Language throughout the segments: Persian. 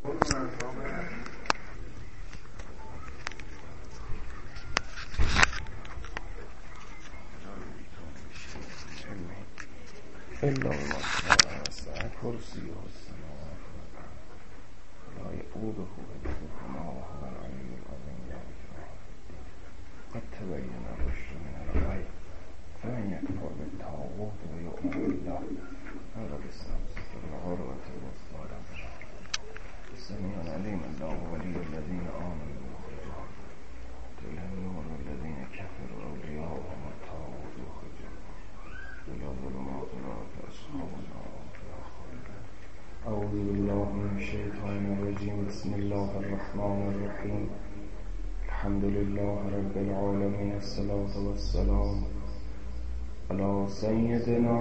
الا ما وسع کرسی السماوات لا یئوده حفظهما وهو العلی العظیم. قد تبین الرشد من الغی فمن یکفر بالطاغوت ویؤمن بالله فقد استمسک بالعروة الوثقی لا انفصام لها. السمیع العلیم الله ولی الذین آمنوا یخرجهم من النور والذین کفروا اولیاؤهم الطاغوت یخرجونهم إلى ظلمات الأرض أصحاب النار فيها خالدون. أعوذ بالله من الشيطان الرجيم. بسم الله الرحمن الرحيم. الحمد لله رب العالمين. الصلاة والسلام على سيدنا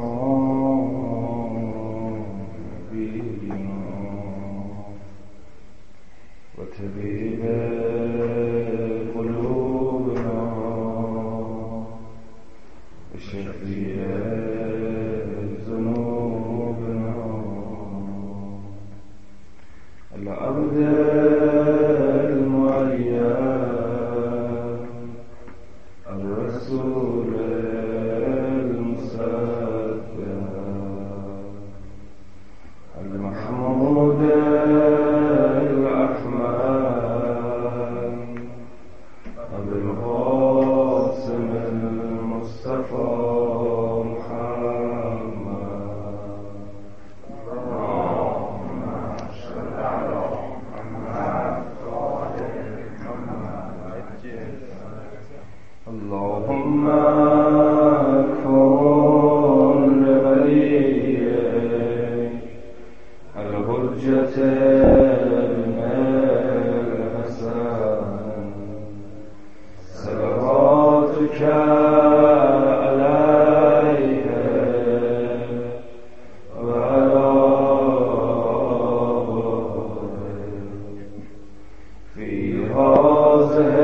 نبينا وطبيب قلوبنا وشفيع ذنوبنا العبد المعين الرسول المصدق المحمود الأحمد أبو القاسم المصطفى اللهم كن لوليك الحجة ابن الحسن صلواتك عليه وعلى في هذه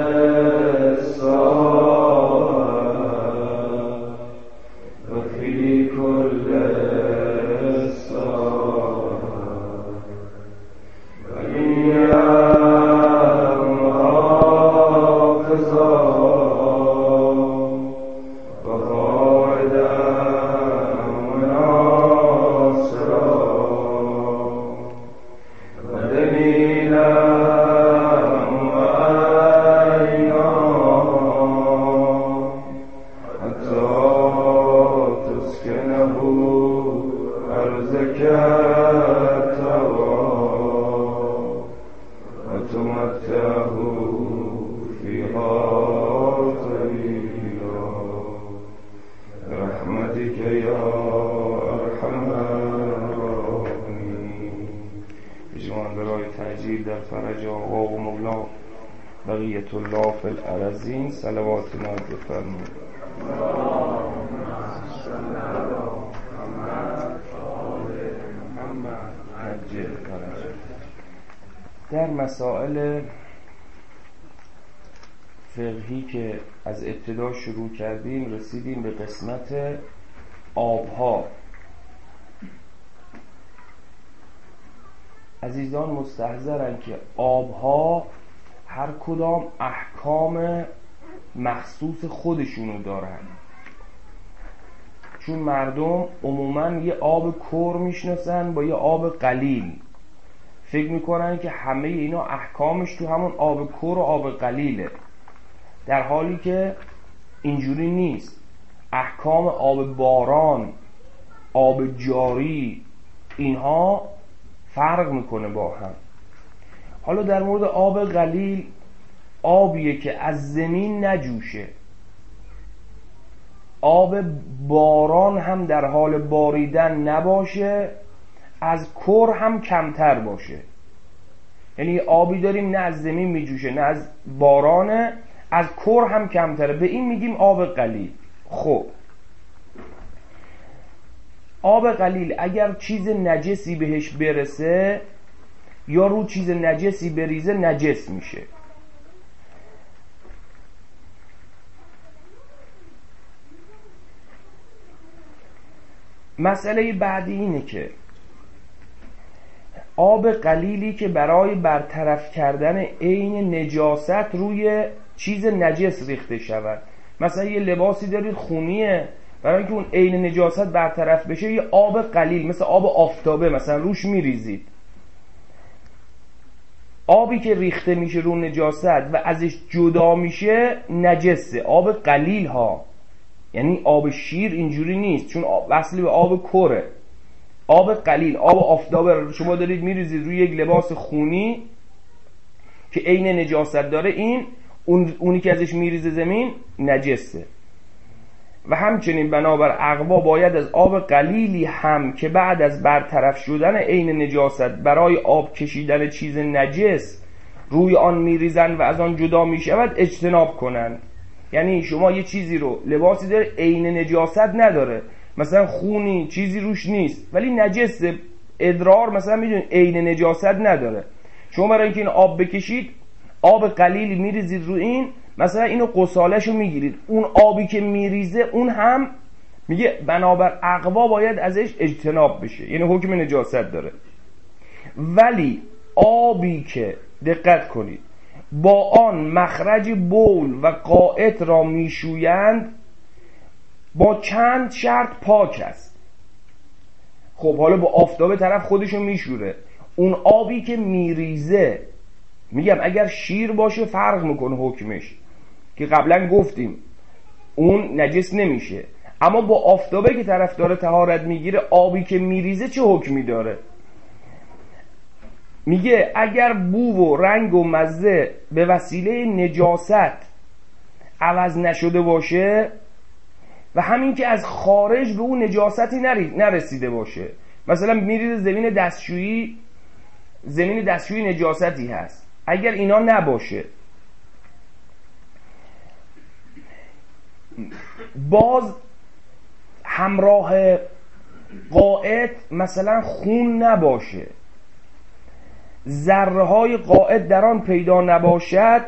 بقیت الله فی الارضین. صلواتنا بفرمایید. در مسائل فقهی که از ابتدا شروع کردیم رسیدیم به قسمت آبها. عزیزان مستحضرن که آبها هر کدام احکام مخصوص خودشونو دارن، چون مردم عموماً یه آب کور میشناسن با یه آب قلیل، فکر میکنن که همه اینا احکامش تو همون آب کور و آب قلیله، در حالی که اینجوری نیست. احکام آب باران، آب جاری، اینها فرق میکنه با هم. حالا در مورد آب قلیل، آبیه که از زمین نجوشه، آب باران هم در حال باریدن نباشه، از کور هم کمتر باشه. یعنی آبی داریم نه از زمین میجوشه نه از بارانه، از کور هم کمتره، به این میگیم آب قلیل. خب آب قلیل اگر چیز نجسی بهش برسه یا رو چیز نجسی بریزه نجس میشه. مسئله بعدی اینه که آب قلیلی که برای برطرف کردن عین نجاست روی چیز نجس ریخته شود. مثلا یه لباسی دارید خونیه، برای اینکه اون عین نجاست برطرف بشه یه آب قلیل مثل آب آفتابه مثلا روش میریزید. آبی که ریخته میشه رو نجاست و ازش جدا میشه نجسه، آب قلیل ها. یعنی آب شیر اینجوری نیست، چون وصل به آب کره. آب قلیل، آب آفتابه شما دارید میریزید روی یک لباس خونی که عین نجاست داره، اونی که ازش میریزه زمین نجسه. و همچنین بنابر اقوا باید از آب قلیلی هم که بعد از برطرف شدن عین نجاست برای آب کشیدن چیز نجس روی آن میریزن و از آن جدا میشود اجتناب کنند. یعنی شما یه چیزی رو، لباسی داره عین نجاست نداره، مثلا خونی چیزی روش نیست ولی نجسه، ادرار مثلا میدونید عین نجاست نداره، شما برای اینکه این آب بکشید آب قلیلی میریزید رو این، مثلا اینو قصالشو میگیرید، اون آبی که میریزه اون هم میگه بنابر اقوا باید ازش اجتناب بشه، یعنی حکم نجاست داره. ولی آبی که دقت کنید با آن مخرج بول و غائط را میشویند با چند شرط پاک است. خب حالا با آفتابه طرف خودشو میشوره، اون آبی که میریزه میگم اگر شیر باشه فرق میکنه حکمش که قبلا گفتیم اون نجس نمیشه، اما با آفتابه که طرف داره طهارت میگیره آبی که میریزه چه حکمی داره؟ میگه اگر بو و رنگ و مزه به وسیله نجاست عوض نشده باشه و همین که از خارج به اون نجاستی نرسیده باشه، مثلا میریزه زمین دستشویی نجاستی هست، اگر اینا نباشه باز همراه غائط مثلا خون نباشه، ذره های غائط در آن پیدا نباشد،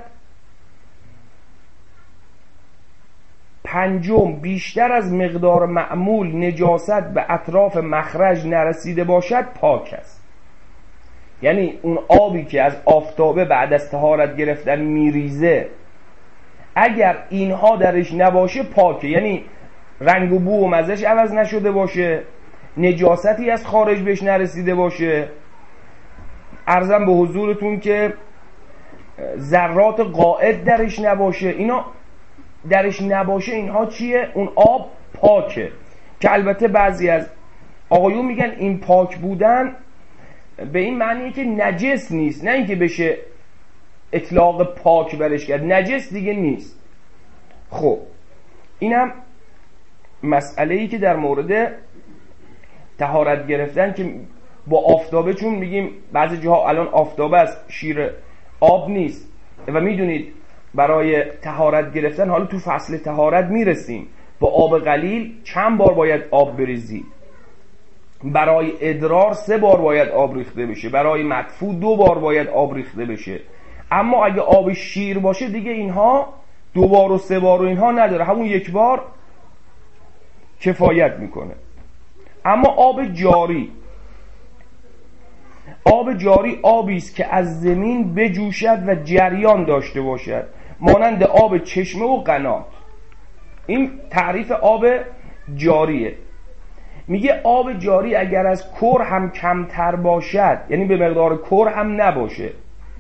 پنجم بیشتر از مقدار معمول نجاست به اطراف مخرج نرسیده باشد پاک است. یعنی اون آبی که از آفتابه بعد از طهارت گرفتن میریزه اگر اینها درش نباشه پاکه، یعنی رنگ و بو و مزهش عوض نشده باشه، نجاستی از خارج بهش نرسیده باشه، عرضم به حضورتون که ذرات غائط درش نباشه، اینا درش نباشه، اینها چیه؟ اون آب پاکه. که البته بعضی از آقایون میگن این پاک بودن به این معنیه که نجس نیست، نه اینکه بشه اطلاق پاک برش کرد، نجس دیگه نیست. خب اینم مسئله‌ای که در مورد طهارت گرفتن که با آفتابه، چون میگیم بعضی جاها الان آفتابه از شیر آب نیست و میدونید برای طهارت گرفتن حالا تو فصل طهارت میرسیم، با آب قلیل چند بار باید آب بریزید؟ برای ادرار 3 بار باید آب ریخته بشه، برای مدفوع 2 بار باید آب ریخته بشه. اما اگه آب شیر باشه دیگه اینها 2 بار و 3 بار و اینها نداره، همون 1 بار کفایت میکنه. اما آب جاری آبی است که از زمین بجوشد و جریان داشته باشد، مانند آب چشمه و قنات. این تعریف آب جاریه. میگه آب جاری اگر از کر هم کمتر باشد، یعنی به مقدار کر هم نباشه،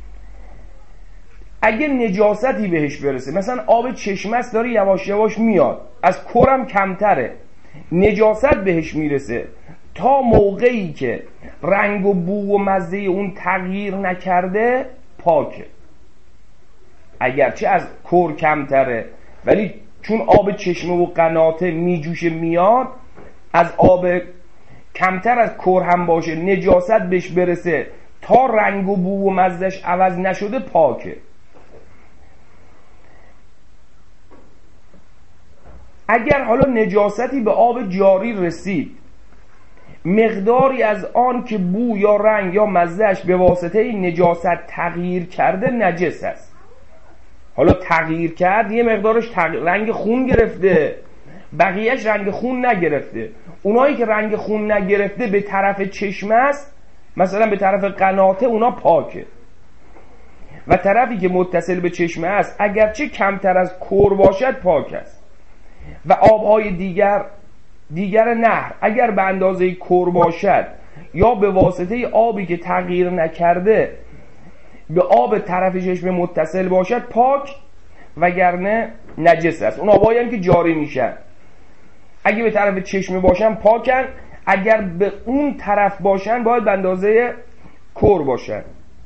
اگه نجاستی بهش برسه، مثلا آب چشمه است داره یواش یواش میاد، از کر هم کمتره، نجاست بهش میرسه، تا موقعی که رنگ و بو و مزه اون تغییر نکرده پاکه. اگرچه از کر کمتره ولی چون آب چشمه و قناته میجوشه میاد، از آب کمتر از کر هم باشه نجاست بهش برسه تا رنگ و بو و مزهش عوض نشده پاکه. اگر حالا نجاستی به آب جاری رسید، مقداری از آن که بو یا رنگ یا مزهش به واسطه نجاست تغییر کرده نجس است. حالا تغییر کرد، یه مقدارش رنگ خون گرفته، بقیهش رنگ خون نگرفته. اونایی که رنگ خون نگرفته به طرف چشمه است مثلا به طرف قناته اونا پاکه، و طرفی که متصل به چشمه است اگرچه کمتر از کور باشد پاک است. و آبهای دیگر نهر اگر به اندازه کور باشد یا به واسطه آبی که تغییر نکرده به آب طرف چشمه متصل باشد پاک، وگرنه نجس است. اون آبایی هم که جاری میشن اگه به طرف چشمه باشن پاکن، اگر به اون طرف باشن باید به اندازه کور باشن.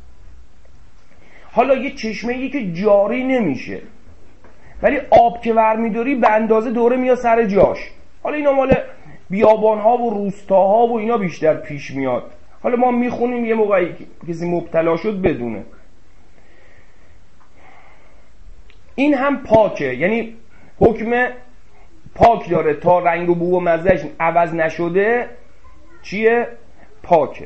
حالا یه چشمه‌ای که جاری نمیشه ولی آب که ورمیداری به اندازه دوره میاد سر جاش، حالا اینا مال بیابان‌ها و روستاها و اینا بیشتر پیش میاد، حالا ما میخونیم یه موقعی کسی مبتلا شد بدونه. این هم پاکه، یعنی حکم پاک داره تا رنگ و بو و مزهش عوض نشده چیه؟ پاکه.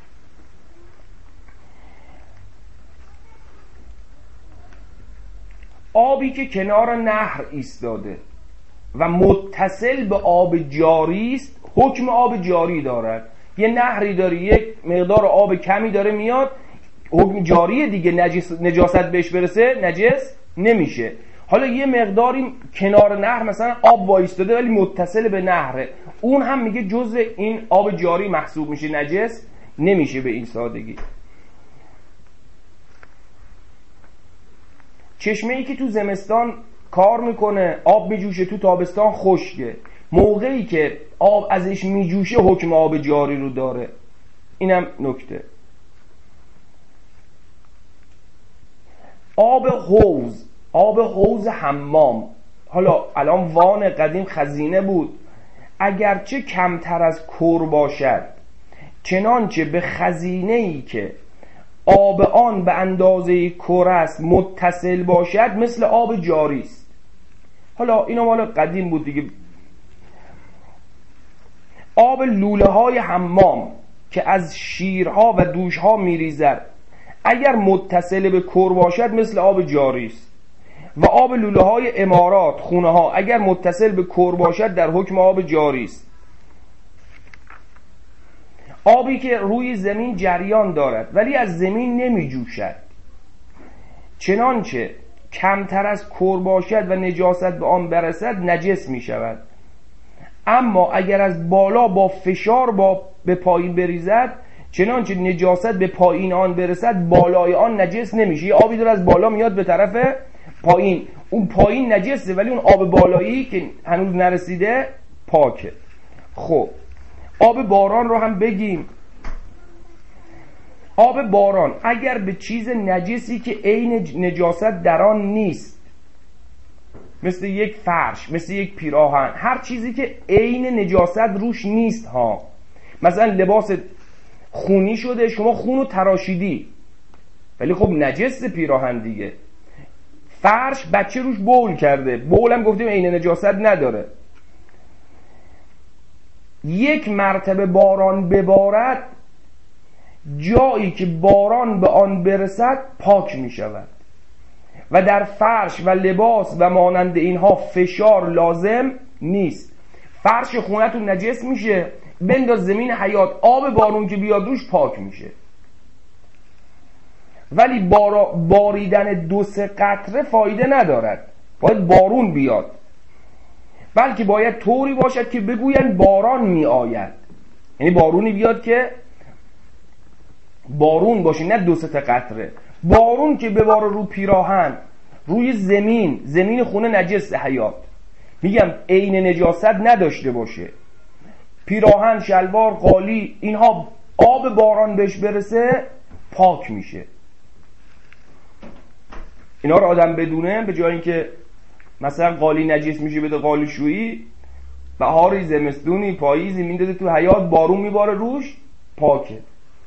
آبی که کنار نهر ایستاده و متصل به آب جاری است حکم آب جاری دارد. یه نهری داری، یک مقدار آب کمی داره میاد، حکم جاریه دیگه، نجاست بهش برسه نجس نمیشه. حالا یه مقداری کنار نهر مثلا آب وایستاده ولی متصل به نهره، اون هم میگه جزء این آب جاری محسوب میشه، نجس نمیشه به این سادگی. چشمه ای که تو زمستان کار میکنه آب میجوشه، تو تابستان خشکه، موقعی که آب ازش میجوشه حکم آب جاری رو داره. اینم نکته. آب حوض حمام، حالا الان وان قدیم خزینه بود، اگرچه کمتر از کور باشد چنانچه به خزینه‌ای که آب آن به اندازه کور است متصل باشد مثل آب جاری است. حالا اینا مال قدیم بود دیگه. آب لوله های حمام که از شیرها و دوشها میریزد اگر متصل به کور باشد مثل آب جاری است. و آب لوله های امارات خونه ها اگر متصل به کور باشد در حکم آب جاری است. آبی که روی زمین جریان دارد ولی از زمین نمی جوشد چنانچه کمتر از کور باشد و نجاست به آن برسد نجس می شود. اما اگر از بالا با فشار به پایین بریزد چنانچه نجاست به پایین آن برسد بالای آن نجس نمیشه. یه آبی داره از بالا میاد به طرف پایین، اون پایین نجسه ولی اون آب بالایی که هنوز نرسیده پاکه. خب آب باران رو هم بگیم. آب باران اگر به چیز نجسی که عین نجاست در آن نیست، مثل یک فرش، مثل یک پیراهن، هر چیزی که عین نجاست روش نیست ها، مثلا لباس خونی شده شما خونو تراشیدی ولی خب نجس پیراهن دیگه، فرش بچه روش بول کرده، بول هم گفتیم عین نجاست نداره، یک مرتبه باران ببارد جایی که باران به آن برسد پاک می شود. و در فرش و لباس و مانند اینها فشار لازم نیست. فرش خونتون نجس میشه، بنداز زمین حیات، آب بارون که بیاد روش پاک میشه. ولی باریدن 2-3 قطره فایده ندارد، باید بارون بیاد، بلکه باید طوری باشد که بگوین باران می آید، یعنی بارونی بیاد که بارون باشه، نه 2-3 قطره. بارون که بباره رو پیراهن، روی زمین خونه نجس حیات، میگم عین نجاست نداشته باشه، پیراهن، شلوار، قالی، اینها آب باران بهش برسه پاک میشه. اینا رو آدم بدونه، به جای اینکه مثلا قالی نجس میشه بده قالی شویی، بهاری، زمستونی، پاییزی میندازه تو حیات، بارون میباره روش پاکه.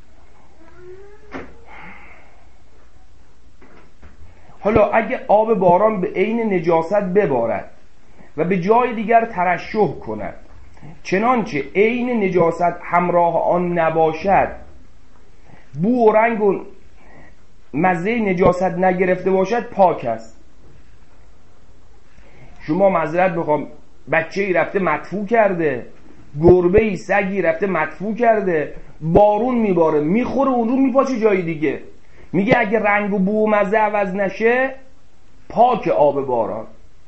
حالا اگه آب باران به عین نجاست ببارد و به جای دیگر ترشح کند چنانچه عین نجاست همراه آن نباشد، بو و رنگ و مزه نجاست نگرفته باشد پاک است. شما معذرت بخوام، بچه‌ای رفته مدفوع کرده، گربه‌ای سگی رفته مدفوع کرده، بارون میباره میخوره اون رو میپاچه جای دیگه. میگه اگه رنگ و بو و مزه عوض نشه پاک آب باران.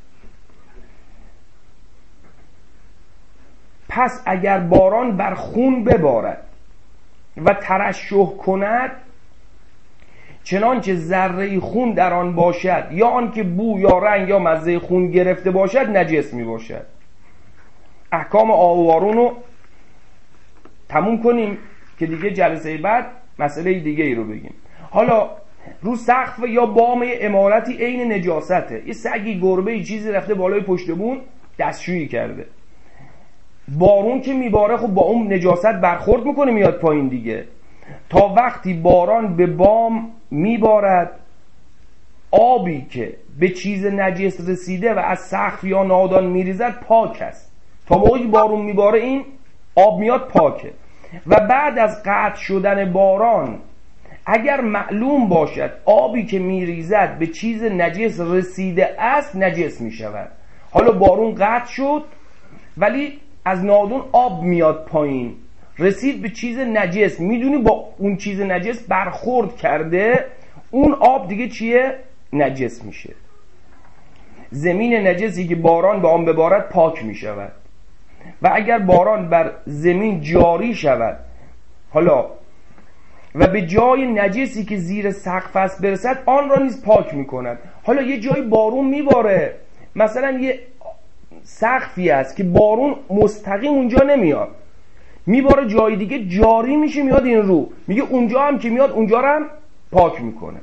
پس اگر باران بر خون ببارد و ترشح کند، چنانچه ذره خون در آن باشد یا آن که بو یا رنگ یا مزه خون گرفته باشد نجس می باشد. احکام آب و بارون رو تموم کنیم که دیگه جلسه بعد مسئله دیگه ای رو بگیم. حالا رو سقف یا بام عمارتی عین نجاسته، یه سگی گربه‌ای چیزی رفته بالای پشت بون دستشویی کرده، بارون که میباره خب با اون نجاست برخورد میکنه میاد پایین دیگه. تا وقتی باران به بام میبارد آبی که به چیز نجس رسیده و از سقف یا نادان میریزد پاک است. تا موقعی بارون میباره این آب میاد پاکه. و بعد از قطع شدن باران اگر معلوم باشد آبی که میریزد به چیز نجس رسیده است نجس میشود. حالا بارون قطع شد ولی از نادون آب میاد پایین، رسید به چیز نجس، میدونی با اون چیز نجس برخورد کرده، اون آب دیگه چیه؟ نجس میشه. زمین نجسی که باران به آن ببارد پاک میشود و اگر باران بر زمین جاری شود حالا و به جای نجسی که زیر سقف است برسد آن را نیز پاک میکند. حالا یه جای بارون میباره، مثلا یه سقفی است که بارون مستقیم اونجا نمیاد، میباره جای دیگه جاری میشه میاد این رو، میگه اونجا هم که میاد اونجا رو هم پاک میکنه.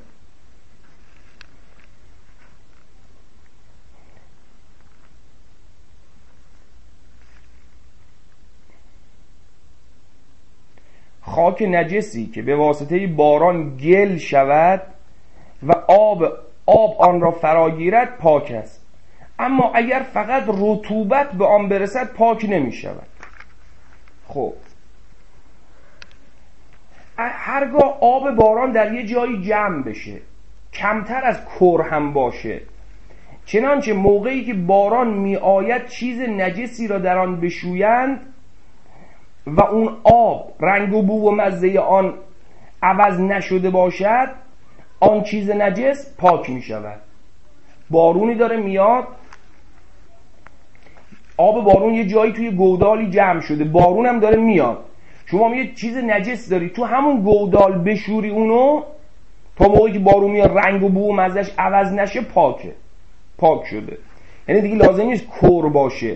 خاک نجسی که به واسطه باران گل شود و آب آن را فراگیرد پاک است، اما اگر فقط رطوبت به آن برسد پاک نمی شود. خب هرگاه آب باران در یه جایی جمع بشه، کمتر از کر هم باشه، چنانچه موقعی که باران می آید چیز نجسی را در آن بشویند و اون آب رنگ و بو و مزه آن عوض نشده باشد، آن چیز نجس پاک می شود. بارونی داره میاد، آب بارون یه جایی توی گودالی جمع شده، بارون هم داره میاد، شما یه چیز نجس داری تو همون گودال بشوری اونو، تا موقعی که بارون میاد رنگ و بو و مزهش عوض نشه پاکه، پاک شده. یعنی دیگه لازم نیست کر باشه.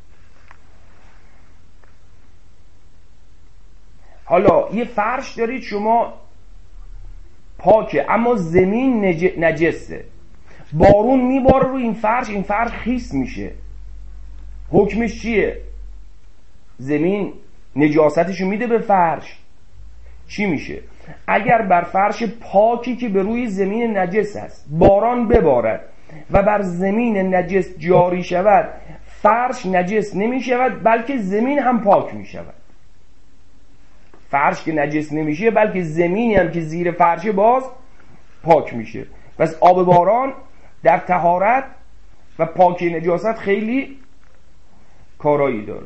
حالا یه فرش دارید شما پاکه اما زمین نجسه، بارون میباره رو این فرش خیس میشه، حکمش چیه؟ زمین نجاستشو میده به فرش، چی میشه؟ اگر بر فرش پاکی که به روی زمین نجس است باران ببارد و بر زمین نجس جاری شود، فرش نجس نمی شود بلکه زمین هم پاک می شود. فرش که نجس نمیشه بلکه زمینی هم که زیر فرش باز پاک میشه. پس آب باران در طهارت و پاکی نجاست خیلی کارایی داره.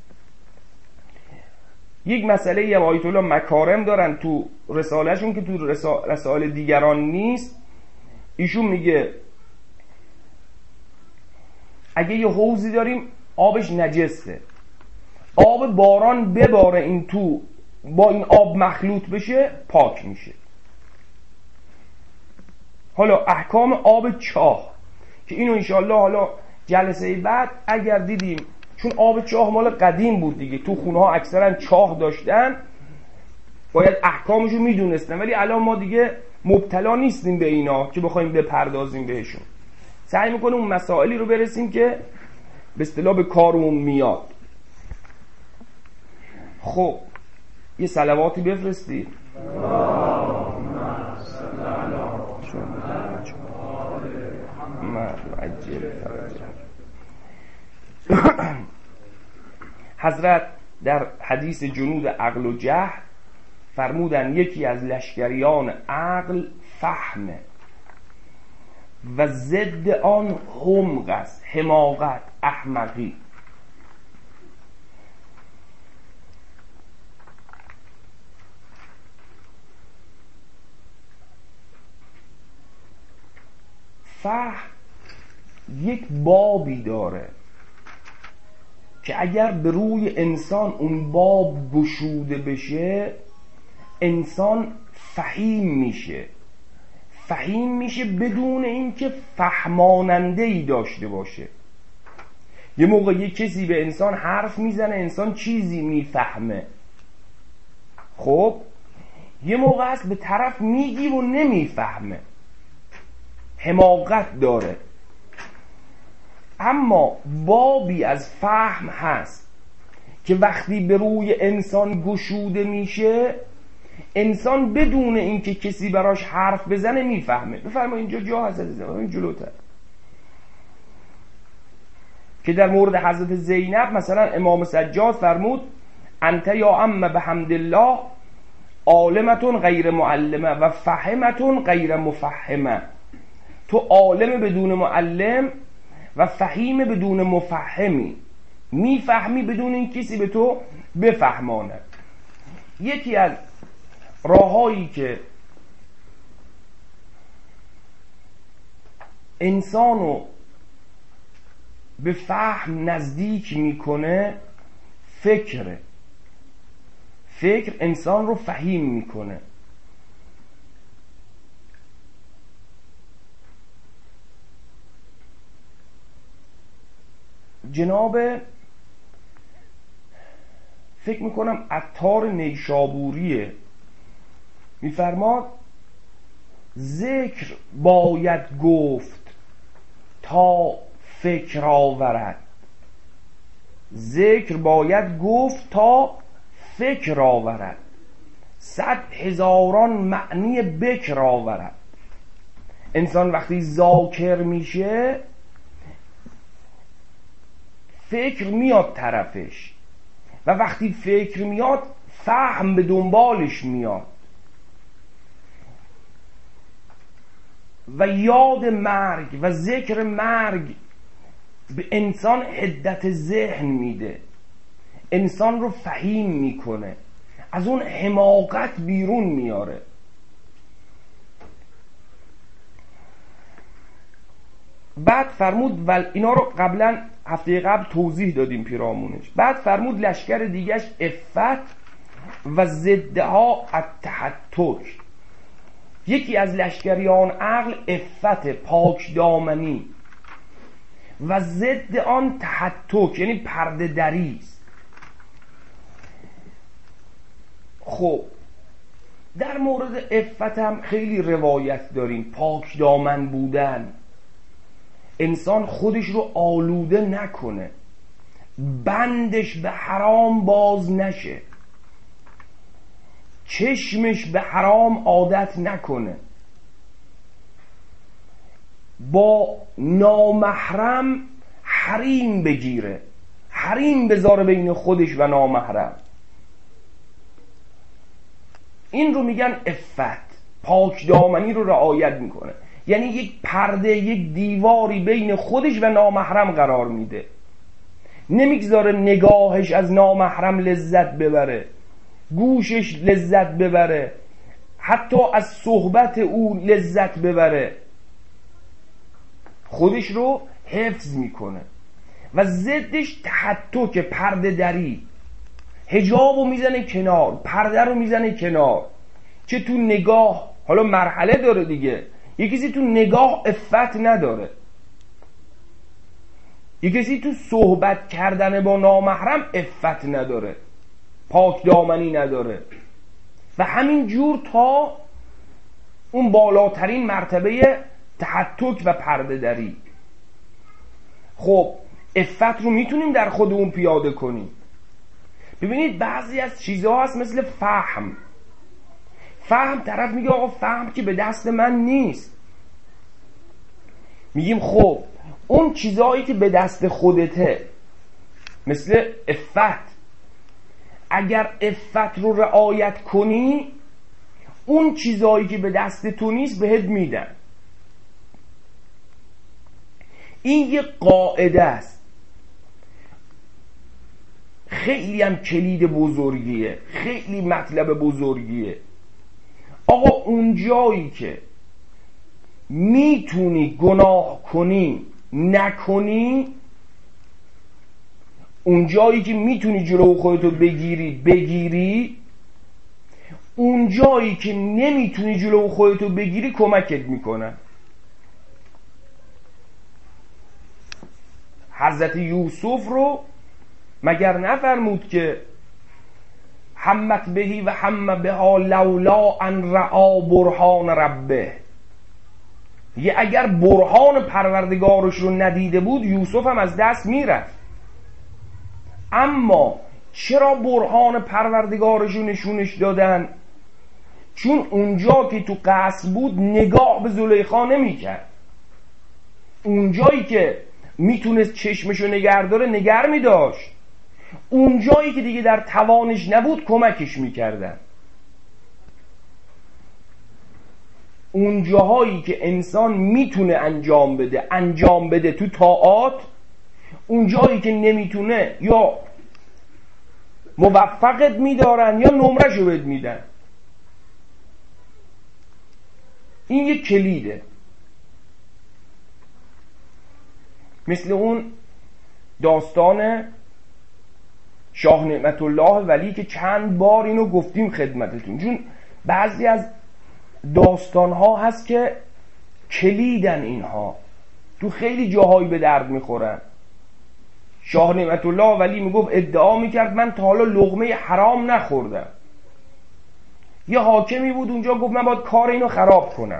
یک مسئله هم آیت الله مکارم دارن تو رسالهشون که تو رسائل دیگران نیست. ایشون میگه اگه یه حوضی داریم آبش نجسه، آب باران بباره این تو با این آب مخلوط بشه پاک میشه. حالا احکام آب چاه که اینو انشالله حالا جلسه بعد اگر دیدیم، چون آب چاه مال قدیم بود دیگه، تو خونه ها اکثرا چاه داشتن، باید احکامشو میدونستن، ولی الان ما دیگه مبتلا نیستیم به اینا که بخوایم بپردازیم بهشون. سعی میکنیم اون مسائلی رو برسیم که به اصطلاح به کارمون میاد. خب یه صلواتی بفرستید. حضرت در حدیث جنود عقل و جهل فرمودن یکی از لشکریان عقل فهمه و ضد آن حمق است، حماقت، احمقی. فهم یک بابی داره که اگر به روی انسان اون باب گشوده بشه، انسان فهیم میشه بدون اینکه فهماننده ای داشته باشه. یه موقع یه کسی به انسان حرف میزنه، انسان چیزی میفهمه، خب یه موقع هست به طرف میگی و نمیفهمه، حماقت داره. اما بابی از فهم هست که وقتی به روی انسان گشوده میشه، انسان بدون اینکه کسی براش حرف بزنه میفهمه. بفرما اینجا جا هست این جلوتر که در مورد حضرت زینب مثلا امام سجاد فرمود انت یا ام بحمدالله عالمتون غیر معلمه و فهمتون غیر مفهمه. تو عالم بدون معلم و فهیم بدون مفهمی، میفهمی بدون این کسی به تو بفهمانه. یکی از راهایی که انسانو به فهم نزدیک میکنه فکر انسان رو فهیم میکنه. جناب فکر میکنم عطار نیشابوریه، میفرماد ذکر باید گفت تا فکر آورد. ذکر باید گفت تا فکر آورد، 100,000 معنی بکر آورد. انسان وقتی ذاکر میشه فکر میاد طرفش، و وقتی فکر میاد فهم به دنبالش میاد و یاد مرگ و ذکر مرگ به انسان حدت ذهن میده، انسان رو فهیم میکنه، از اون حماقت بیرون میاره. بعد فرمود اینا رو قبلا هفته قبل توضیح دادیم پیرامونش. بعد فرمود لشکر دیگش افت و ضدها التحتک. یکی از لشکریان عقل افت، پاک دامنی، و ضد آن تحتک یعنی پرده دری است. خب در مورد افت هم خیلی روایت داریم. پاک دامن بودن، انسان خودش رو آلوده نکنه، بندش به حرام باز نشه، چشمش به حرام عادت نکنه، با نامحرم حریم بگیره، حریم بذاره بین خودش و نامحرم. این رو میگن افت، پاک دامنی رو رعایت میکنه، یعنی یک پرده، یک دیواری بین خودش و نامحرم قرار میده، نمیگذاره نگاهش از نامحرم لذت ببره، گوشش لذت ببره، حتی از صحبت او لذت ببره، خودش رو حفظ میکنه. و ضدش تحتک، پرده دری، حجابو میزنه کنار، پرده رو میزنه کنار، که تو نگاه، حالا مرحله داره دیگه، یه کسی تو نگاه عفت نداره، یه کسی تو صحبت کردن با نامحرم عفت نداره، پاک دامنی نداره، و همین جور تا اون بالاترین مرتبه تحتک و پرده دری. خب عفت رو میتونیم در خودمون پیاده کنیم. ببینید بعضی از چیزها هست مثل فهم. طرف میگه آقا فهم که به دست من نیست. میگیم خب اون چیزهایی که به دست خودته مثل عفت، اگر عفت رو رعایت کنی اون چیزهایی که به دست تو نیست بهت میدن. این یه قاعده است، خیلی هم کلید بزرگیه، خیلی مطلب بزرگیه. آقا اون جایی که میتونی گناه کنی نکنی، اون جایی که میتونی جلو خودتو بگیری، اون جایی که نمیتونی جلو خودتو بگیری کمکت میکنن. حضرت یوسف رو مگر نفرمود که همت بهی و هم بها لولا ان رعا برهان ربه، یه اگر برهان پروردگارش رو ندیده بود یوسف هم از دست میرفت. اما چرا برهان پروردگارش رو نشونش دادن؟ چون اونجا که تو قصر بود نگاه به زلیخا نمی کرد، اونجایی که میتونست چشمشو نگر داره نگر میداشت، اونجایی که دیگه در توانش نبود کمکش میکردن. اون جاهایی که انسان میتونه انجام بده تو طاعات، اون جایی که نمیتونه یا موفقت میدارن یا نمرشو بهت میدن. این یک کلیده. مثل اون داستان شاه نعمت الله ولی که چند بار اینو گفتیم خدمتتون، چون بعضی از داستانها هست که کلیدن، اینها تو خیلی جاهایی به درد میخورن. شاه نعمت الله ولی میگفت ادعا میکرد من تا حالا لقمه حرام نخوردم. یه حاکمی بود اونجا گفت من باید کار اینو خراب کنم،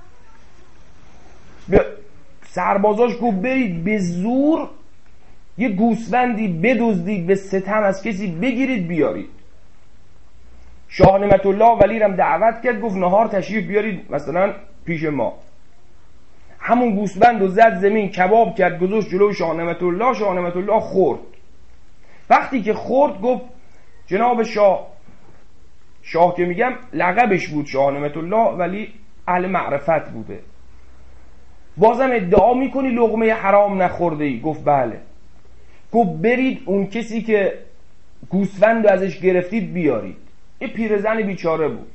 به سربازاش گفت برید به زور یه گوسفندی بدزدید، به ستم از کسی بگیرید بیارید. شاه نعمت الله ولی رم دعوت کرد، گفت نهار تشریف بیارید مثلا پیش ما. همون گوسفند رو زد زمین، کباب کرد، گذاشت جلوی شاه نعمت الله. شاه نعمت الله خورد. وقتی که خورد گفت جناب شاه که میگم لقبش بود شاه نعمت الله ولی اهل معرفت بوده، بازم ادعا میکنی لقمه حرام نخورده ای؟ گفت بله. گفت برید اون کسی که گوسفند رو ازش گرفتید بیارید. یه پیرزن بیچاره بود.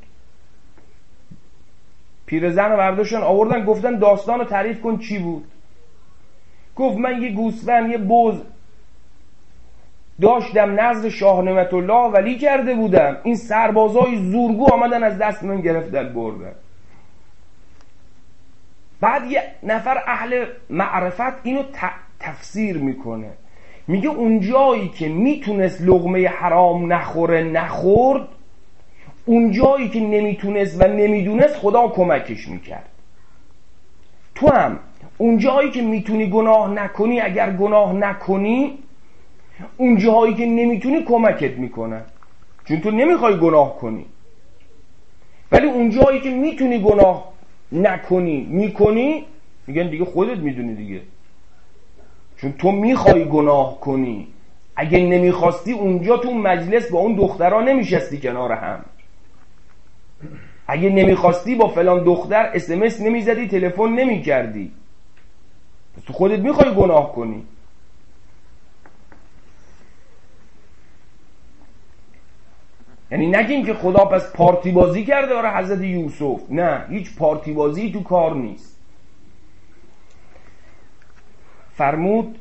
پیرزن رو برداشتن آوردن، گفتن داستان رو تعریف کن چی بود. گفت من یه گوسفند یه بز داشتم نزد شاه نعمت الله ولی کرده بودم، این سربازای زورگو آمدن از دست من گرفتن بردن. بعد یه نفر اهل معرفت اینو تفسیر میکنه، میگه اون جایی که میتونست لقمه حرام نخورد، اون جایی که نمیتونست و نمیدونست خدا کمکش میکرد. تو هم اون جایی که میتونی گناه نکنی، اگر گناه نکنی، اون جایی که نمیتونی کمکت میکنه، چون تو نمیخوای گناه کنی. ولی اون جایی که میتونی گناه نکنی میکنی، میگن دیگه خودت میدونی دیگه، چون تو میخوای گناه کنی. اگه نمیخواستی اونجا تو مجلس با اون دخترها نمیشستی کنار هم، اگه نمیخواستی با فلان دختر SMS نمیزدی، تلفن نمیکردی، تو خودت میخوای گناه کنی. یعنی نگیم که خدا پس پارتی بازی کرده برای حضرت یوسف، نه، هیچ پارتی بازی تو کار نیست. فرمود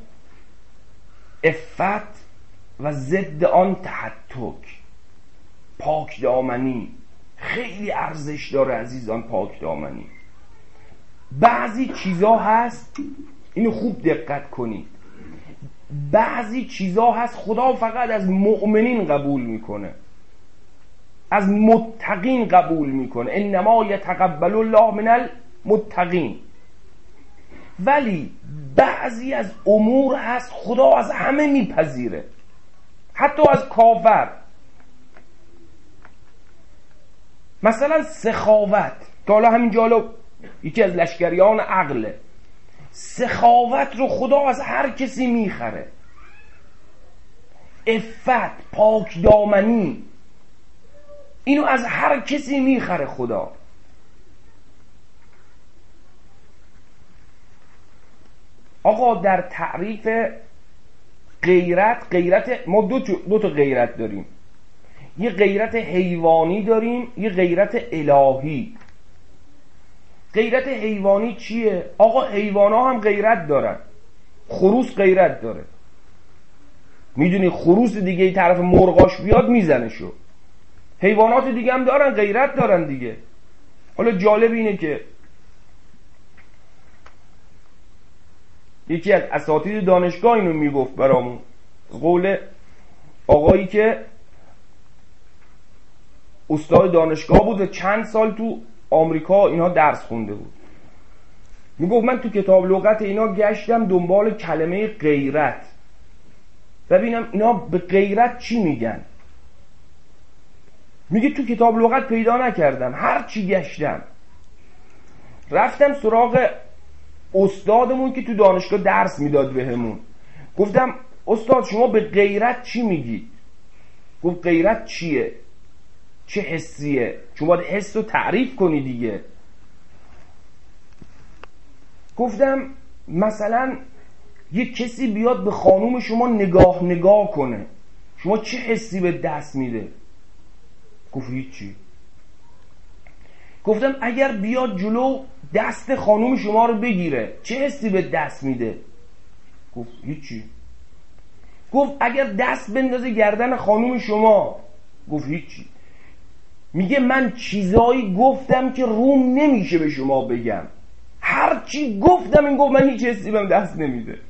عفت و ضد آن تحتک، پاک دامنی خیلی ارزش داره عزیزان. پاک دامنی بعضی چیزا هست، اینو خوب دقت کنید، بعضی چیزا هست خدا فقط از مؤمنین قبول میکنه، از متقین قبول میکنه. انما یتقبل الله من المتقین. ولی بعضی از امور هست خدا از همه میپذیره، حتی از کافر. مثلا سخاوت، که حالا همین جالب یکی از لشکریان عقله، سخاوت رو خدا از هر کسی میخره. عفت، پاک دامنی، اینو از هر کسی میخره خدا. آقا در تعریف غیرت ما دو تا غیرت داریم، یه غیرت حیوانی داریم، یه غیرت الهی. غیرت حیوانی چیه؟ آقا حیوانا هم غیرت دارن. خروس غیرت داره، میدونی خروس دیگه ای طرف مرغاش بیاد میزنه شو. حیوانات دیگه هم دارن، غیرت دارن دیگه. حالا جالب اینه که یکی از اساتید دانشگاه اینو میگفت برامون، قول آقایی که استاد دانشگاه بود و چند سال تو آمریکا اینا درس خونده بود. میگفت من تو کتاب لغت اینا گشتم دنبال کلمه غیرت، ببینم اینا به غیرت چی میگن. میگه تو کتاب لغت پیدا نکردم، هر چی گشتم. رفتم سراغ استادمون که تو دانشگاه درس میداد بهمون، گفتم استاد شما به غیرت چی میگی؟ گفت غیرت چیه؟ چه حسیه؟ چون باید حس رو تعریف کنی دیگه. گفتم مثلا یک کسی بیاد به خانوم شما نگاه کنه، شما چه حسی به دست میده؟ گفت هیچی. گفتم اگر بیاد جلو دست خانوم شما رو بگیره چه حسی به دست میده؟ گفت هیچی. گفت اگر دست بندازه گردن خانوم شما؟ گفت هیچی. میگه من چیزایی گفتم که روم نمیشه به شما بگم، هر چی گفتم این گفت من هیچ حسی بهم دست نمیده.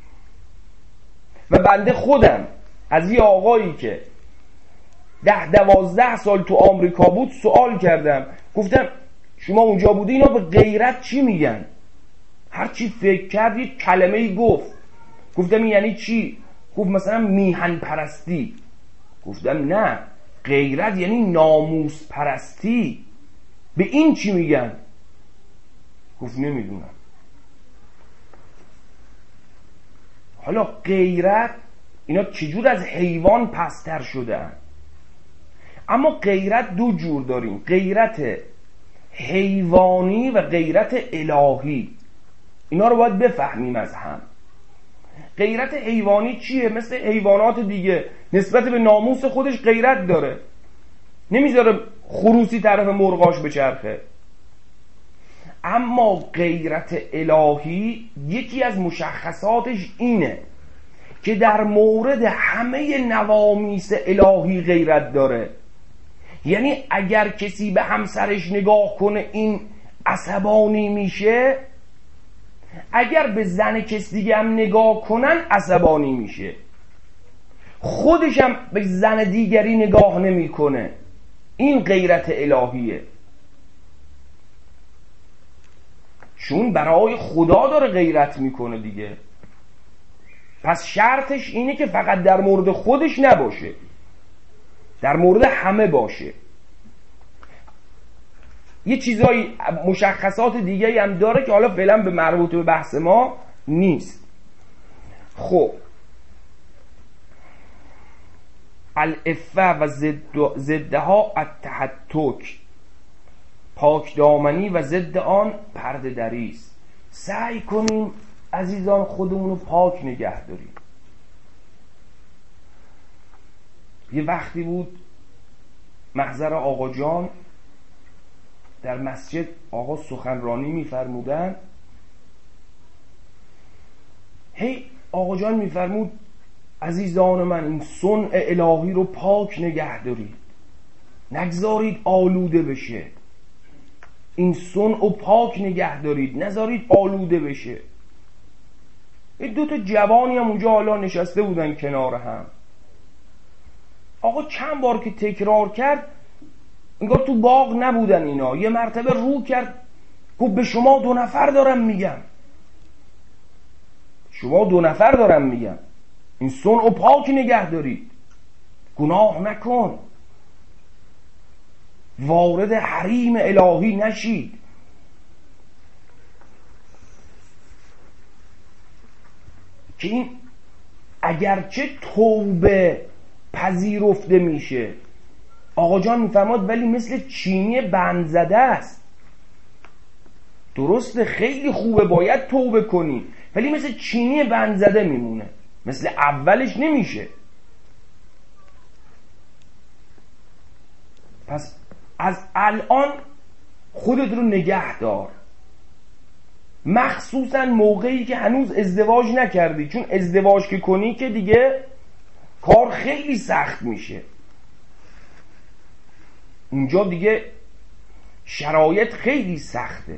و بنده خودم از یه آقایی که 10-12 سال تو آمریکا بود سوال کردم، گفتم شما اونجا بودی اینا به غیرت چی میگن؟ هر چی فکر کرد یک کلمه‌ای گفت. گفتم این یعنی چی؟ گفت مثلا میهن پرستی. گفتم نه، غیرت یعنی ناموس پرستی. به این چی میگن؟ گفت نمیدونم. حالا غیرت اینا چجور از حیوان پستر شدن؟ اما غیرت دو جور داریم، غیرت حیوانی و غیرت الهی. اینا رو باید بفهمیم از هم. غیرت حیوانی چیه؟ مثل حیوانات دیگه نسبت به ناموس خودش غیرت داره، نمیذاره خروسی طرف مرغاش بچرخه. اما غیرت الهی یکی از مشخصاتش اینه که در مورد همه نوامیس الهی غیرت داره. یعنی اگر کسی به همسرش نگاه کنه این عصبانی میشه، اگر به زن کسی دیگه هم نگاه کنن عصبانی میشه. خودش هم به زن دیگری نگاه نمیکنه. این غیرت الهیه، چون برای خدا داره غیرت میکنه دیگه. پس شرطش اینه که فقط در مورد خودش نباشه، در مورد همه باشه. یه چیزایی مشخصات دیگه هم داره که حالا فعلا به مربوط به بحث ما نیست. خب العفه و ضدها التحتک، پاک دامنی و ضد آن پرده دری است. سعی کنیم عزیزان خودمون رو پاک نگه داریم. یه وقتی بود محضر آقا جان در مسجد آقا سخنرانی می‌فرمودن، هی آقا جان می‌فرمود عزیزان من این صنع الهی رو پاک نگه دارید، نگذارید آلوده بشه. این صنع رو پاک نگه دارید، نذارید آلوده بشه. این دو تا جوانی هم اونجا حالا نشسته بودن کنار هم. آقا چند بار که تکرار کرد، انگار تو باغ نبودن اینا، یه مرتبه رو کرد گفت به شما 2 نفر دارم میگم، شما 2 نفر دارم میگم، این صنع رو پاک نگه دارید، گناه نکن، وارد حریم الهی نشید. که این اگرچه توبه پذیرفته میشه، آقا جان میفرماد ولی مثل چینی بند زده است. درسته خیلی خوبه، باید توبه کنی، ولی مثل چینی بند زده میمونه، مثل اولش نمیشه. پس از الان خودت رو نگه دار، مخصوصا موقعی که هنوز ازدواج نکردی، چون ازدواج که کنی که دیگه کار خیلی سخت میشه. اونجا دیگه شرایط خیلی سخته.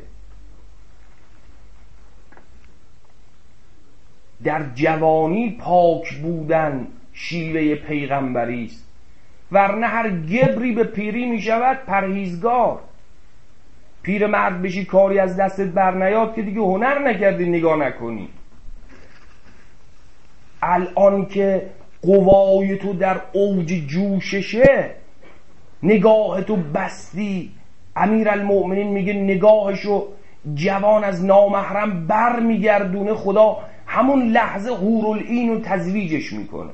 در جوانی پاک بودن شیوه پیغمبری است، ورنه هر گبری به پیری می شود پرهیزگار. پیر مرد بشی کاری از دستت بر نیاد که دیگه هنر نکردی نگاه نکنی. الان که قوای تو در اوج جوششه، نگاه تو بستی، امیرالمؤمنین میگه نگاهشو جوان از نامحرم بر میگردونه، خدا همون لحظه حورالعین رو تزویجش میکنه.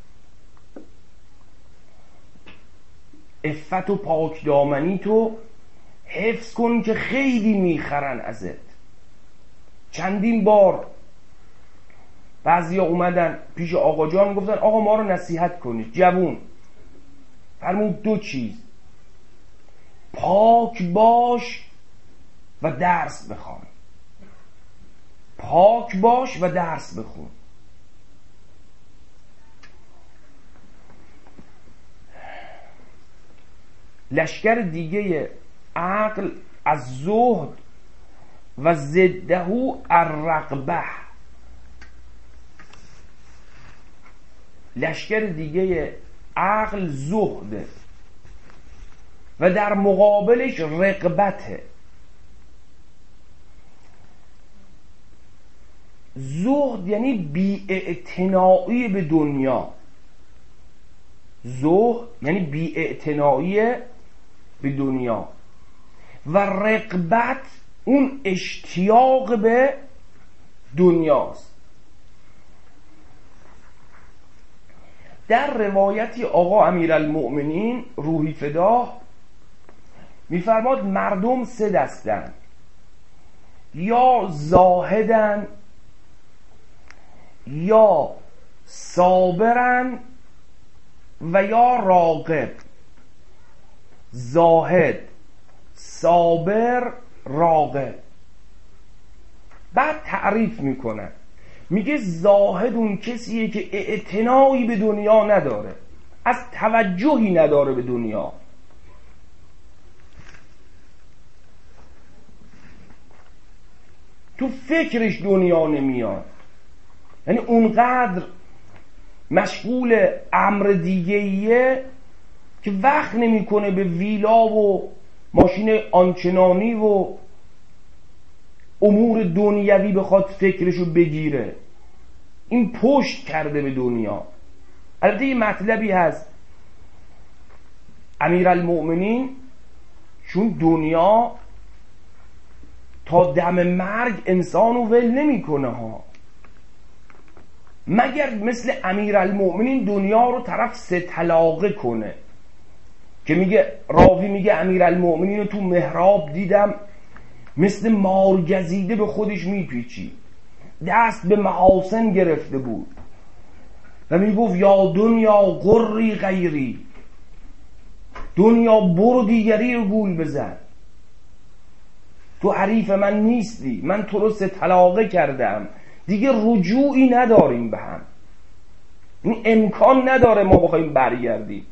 عفت و پاک دامنی تو حفظ کن که خیلی میخرن ازت. چندین بار بعضیا اومدن پیش آقا جان گفتن آقا ما رو نصیحت کنید. جوون فرمود دو چیز: پاک باش و درس بخوان. پاک باش و درس بخون. لشکر دیگه عقل از زهد و ضده الرغبه. لشکر دیگه عقل زهده و در مقابلش رغبته. زهد یعنی بی‌اعتنایی به دنیا. زهد یعنی بی‌اعتنایی به دنیا و رغبت اون اشتیاق به دنیاست. در روایتی آقا امیرالمؤمنین روحی فداه میفرماد مردم سه دستن: یا زاهدن، یا صابرن و یا راغب. زاهد، صابر، راغب. بعد تعریف میکنه، میگه زاهد اون کسیه که اعتنایی به دنیا نداره، از توجهی نداره به دنیا. تو فکرش دنیا نمیاد، یعنی اونقدر مشغول امر دیگه‌ایه که وقت نمیکنه به ویلا و ماشین آنچنانی و امور دنیوی بخواد فکرشو بگیره. این پشت کرده به دنیا. البته یه مطلبی هست، امیرالمؤمنین چون دنیا تا دم مرگ انسانو ول نمیکنه ها، مگر مثل امیرالمؤمنین دنیا رو طرف سه طلاقه کنه که میگه، راوی میگه امیرالمؤمنین رو تو محراب دیدم مثل مارگزیده به خودش میپیچی، دست به محاسن گرفته بود و میگفت یا دنیا غری غیری، دنیا برو دیگری رو گول بزن، تو حریف من نیستی، من تو رو سه طلاقه کردم، دیگه رجوعی نداریم به هم، این امکان نداره ما بخوایم برگردیم.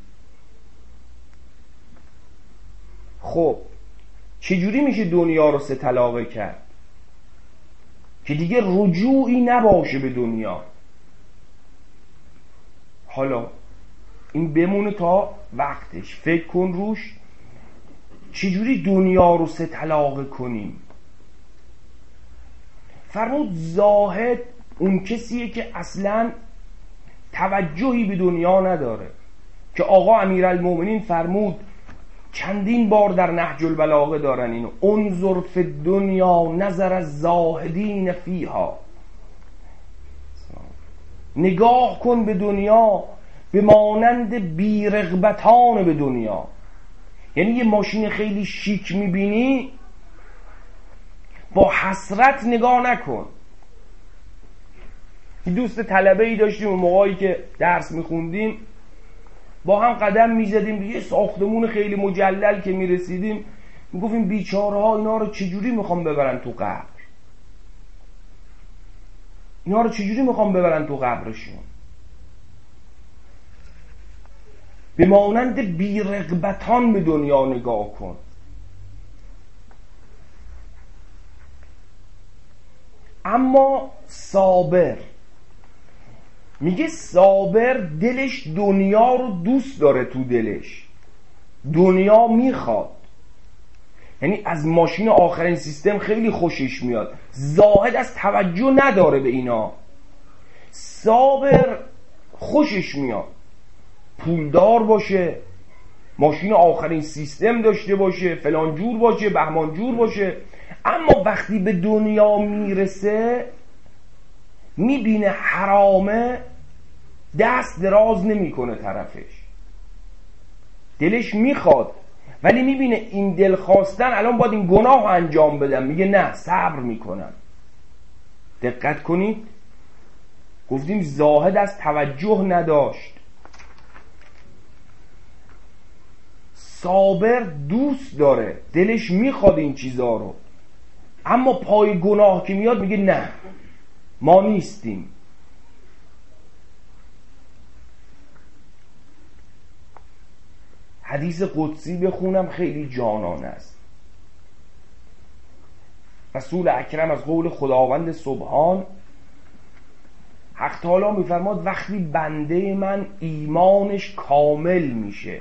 خب چجوری میشه دنیا رو سه طلاقه کرد که دیگه رجوعی نباشه به دنیا؟ حالا این بمونه تا وقتش، فکر کن روش چجوری دنیا رو سه طلاقه کنیم. فرمود زاهد اون کسیه که اصلا توجهی به دنیا نداره، که آقا امیرالمؤمنین فرمود چندین بار در نهج البلاغه دارن اینو: انظر فی الدنیا نظر الزاهدین فیها. نگاه کن به دنیا به مانند بیرغبتان به دنیا. یعنی یه ماشین خیلی شیک میبینی، با حسرت نگاه نکن. یه دوست طلبه ای داشتیم اون موقعی که درس میخوندیم، با هم قدم میزدیم به یه ساختمون خیلی مجلل که میرسیدیم، میگفتیم بیچاره ها اینا رو چجوری میخوام ببرن تو قبر. اینا رو چجوری میخوام ببرن تو قبرشون؟ به مانند بی‌رغبتان به دنیا نگاه کن. اما صابر، میگه صابر دلش دنیا رو دوست داره، تو دلش دنیا میخواد، یعنی از ماشین آخرین سیستم خیلی خوشش میاد، زاهد از توجه نداره به اینا. صابر خوشش میاد پولدار باشه، ماشین آخرین سیستم داشته باشه، فلان جور باشه، بهمان جور باشه، اما وقتی به دنیا میرسه میبینه حرامه، دست دراز نمیکنه طرفش، دلش میخواد ولی میبینه این دل خواستن الان باید این گناه انجام بدم، میگه نه، صبر میکنم. دقت کنید، گفتیم زاهد از توجه نداشت، صابر دوست داره، دلش میخواد این چیزا رو، اما پای گناه که میاد میگه نه، ما نیستیم. حدیث قدسی بخونم خیلی جانانه است. رسول اکرم از قول خداوند سبحان، حق تعالی میفرماد وقتی بنده من ایمانش کامل میشه،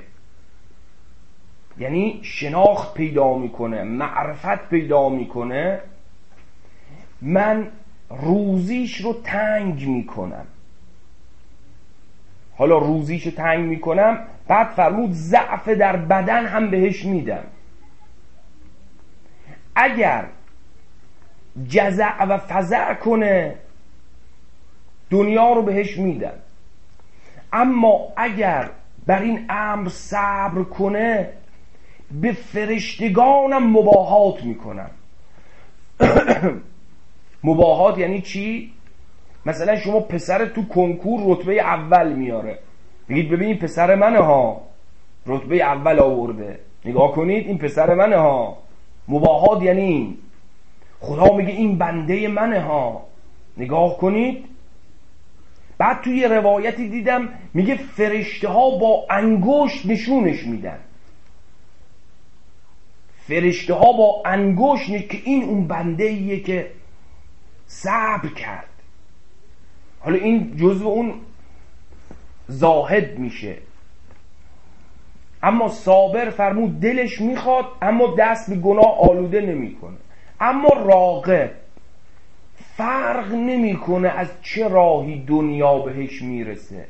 یعنی شناخت پیدا میکنه، معرفت پیدا میکنه، من روزیش رو تنگ میکنم. حالا روزیش رو تنگ میکنم، بعد فرمود ضعف در بدن هم بهش میدم. اگر جزع و فزع کنه دنیا رو بهش میدم، اما اگر بر این امر صبر کنه به فرشتگانم مباهات میکنم. مباهات یعنی چی؟ مثلا شما پسر تو کنکور رتبه اول میاره، میگید ببین پسر منه ها، رتبه اول آورده، نگاه کنید این پسر منه ها. مباهات یعنی این. خدا میگه این بنده منه ها، نگاه کنید. بعد توی روایتی دیدم میگه فرشته ها با انگشت نشونش میدن، فرشته ها با انگشت که این اون بنده ایه که صبر کرد. حالا این جزو اون زاهد میشه. اما صابر فرمود دلش میخواد اما دست به گناه آلوده نمیکنه. اما راغب فرق نمیکنه از چه راهی دنیا بهش میرسه،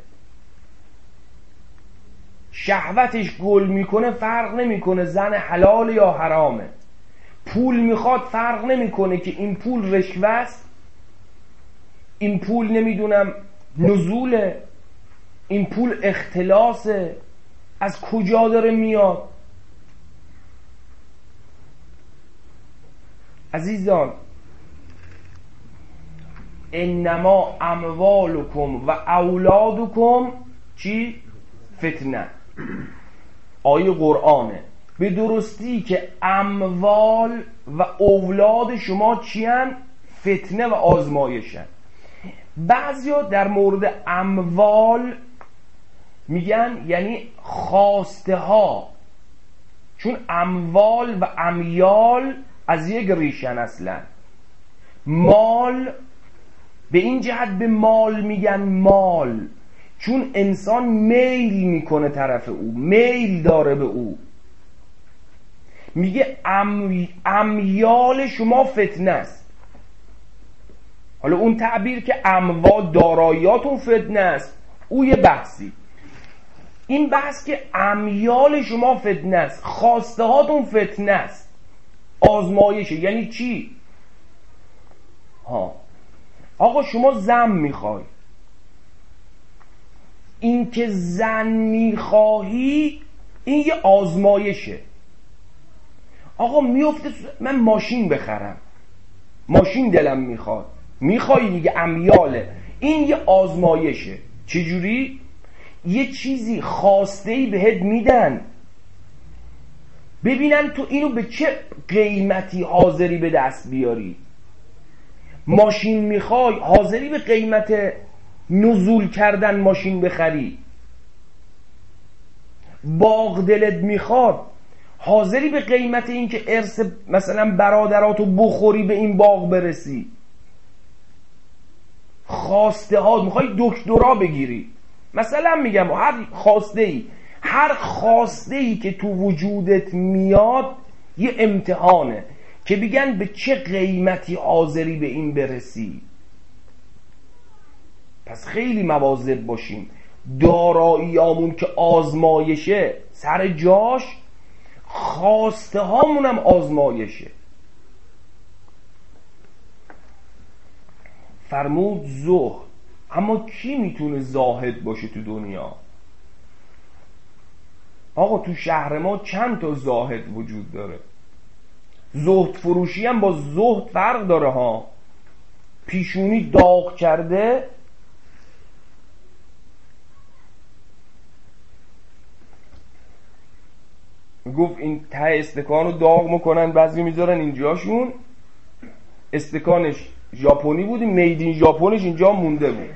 شهوتش گل میکنه فرق نمیکنه زن حلال یا حرامه، پول میخواد فرق نمیکنه که این پول رشوه است، این پول نمیدونم نزوله، این پول اختلاسه، از کجا داره میاد. عزیزان انما اموالکم و اولادکم چی؟ فتنه. آیه قرآنه. به درستی که اموال و اولاد شما چی هن؟ فتنه و آزمایشن. بعضیا در مورد اموال میگن یعنی خواسته ها، چون اموال و امیال از یک ریشن اصلا. مال به این جهت به مال میگن مال چون انسان میل میکنه طرف او، میل داره به او. میگه امیال شما فتنه است. حالا اون تعبیر که اموال داراییاتون فتنه است او یه بحثی. این بحث که امیال شما فتنه است، خواسته هاتون فتنه است، آزمایشه. یعنی چی؟ آقا شما زن میخوای، این که زن میخواهی این یه آزمایشه. آقا میفته من ماشین بخرم، ماشین دلم میخواد، میخوای دیگه، امیاله، این یه آزمایشه. چجوری؟ یه چیزی خواسته‌ای بهت میدن ببینن تو اینو به چه قیمتی حاضری به دست بیاری. ماشین میخوای حاضری به قیمت نزول کردن ماشین بخری؟ باغ دلت میخواد حاضری به قیمت این که ارث مثلا برادراتو بخوری به این باغ برسی؟ خواسته ها میخوای دکترا بگیری مثلا، میگم هر خواسته ای که تو وجودت میاد یه امتحانه که بگن به چه قیمتی حاضری به این برسی. پس خیلی مواظب باشیم. داراییامون که آزمایشه سر جاش، خواسته هامون هم آزمایشه. فرمود زهد. اما کی میتونه زاهد باشه تو دنیا؟ آقا تو شهر ما چند تا زاهد وجود داره. زهد فروشی هم با زهد فرق داره ها. پیشونی داغ کرده، گفت این ته استکان رو داغ میکنن، بعضی میذارن اینجاشون. استکانش ژاپنی بود، میدین ژاپنش اینجا مونده بود.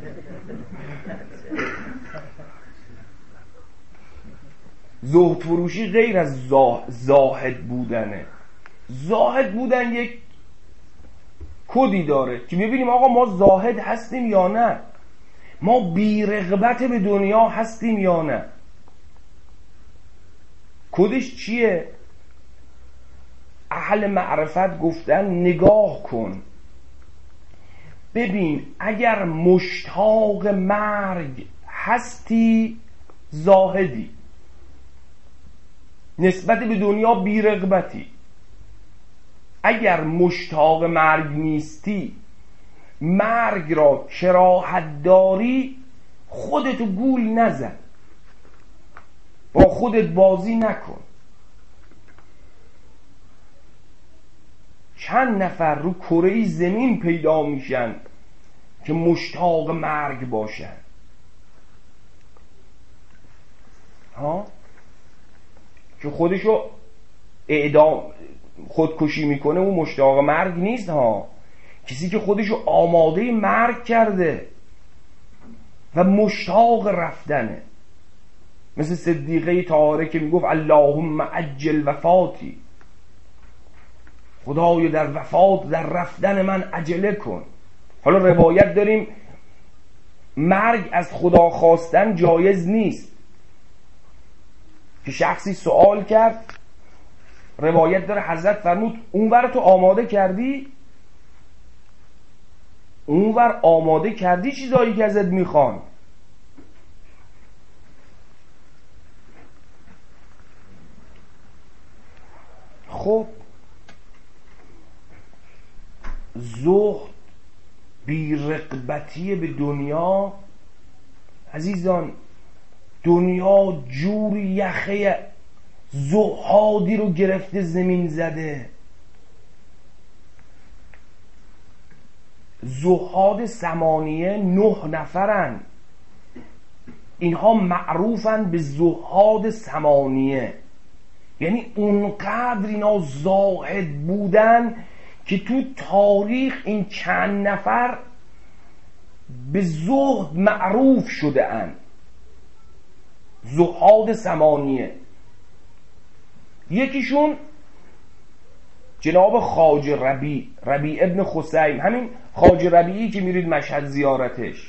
زهد فروشی غیر از زاهد بودنه. زاهد بودن یک کدی داره که ببینیم آقا ما زاهد هستیم یا نه، ما بی رغبت به دنیا هستیم یا نه. کدش چیه؟ اهل معرفت گفتن نگاه کن ببین، اگر مشتاق مرگ هستی زاهدی، نسبت به دنیا بی رغبتی. اگر مشتاق مرگ نیستی، مرگ را کراهت داری، خودتو گول نزن، با خودت بازی نکن. چند نفر رو کره زمین پیدا میشن که مشتاق مرگ باشن؟ ها؟ که خودشو اعدام خودکشی میکنه اون مشتاق مرگ نیست ها. کسی که خودشو آماده مرگ کرده و مشتاق رفتنه، مثل صدیقه طاهره که میگفت اللهم عجل وفاتی، خدایا در وفات، در رفتن من عجله کن. حالا روایت داریم مرگ از خدا خواستن جایز نیست، که شخصی سوال کرد، روایت داره حضرت فرمود اونور تو آماده کردی؟ اونور آماده کردی چیزایی که ازت میخوان؟ خب زهد بی رغبتی به دنیا. عزیزان دنیا جوری یخه زهادی رو گرفته زمین زده. زهاد ثمانیه 9 نفرن، اینها معروفن به زهاد ثمانیه. یعنی اونقدر اینا زاهد بودن که تو تاریخ این چند نفر به زهد معروف شده اند. زهاد ثمانیه. یکیشون جناب خواجه ربیع ابن خثیم، همین خواجه ربیعی که میرید مشهد زیارتش.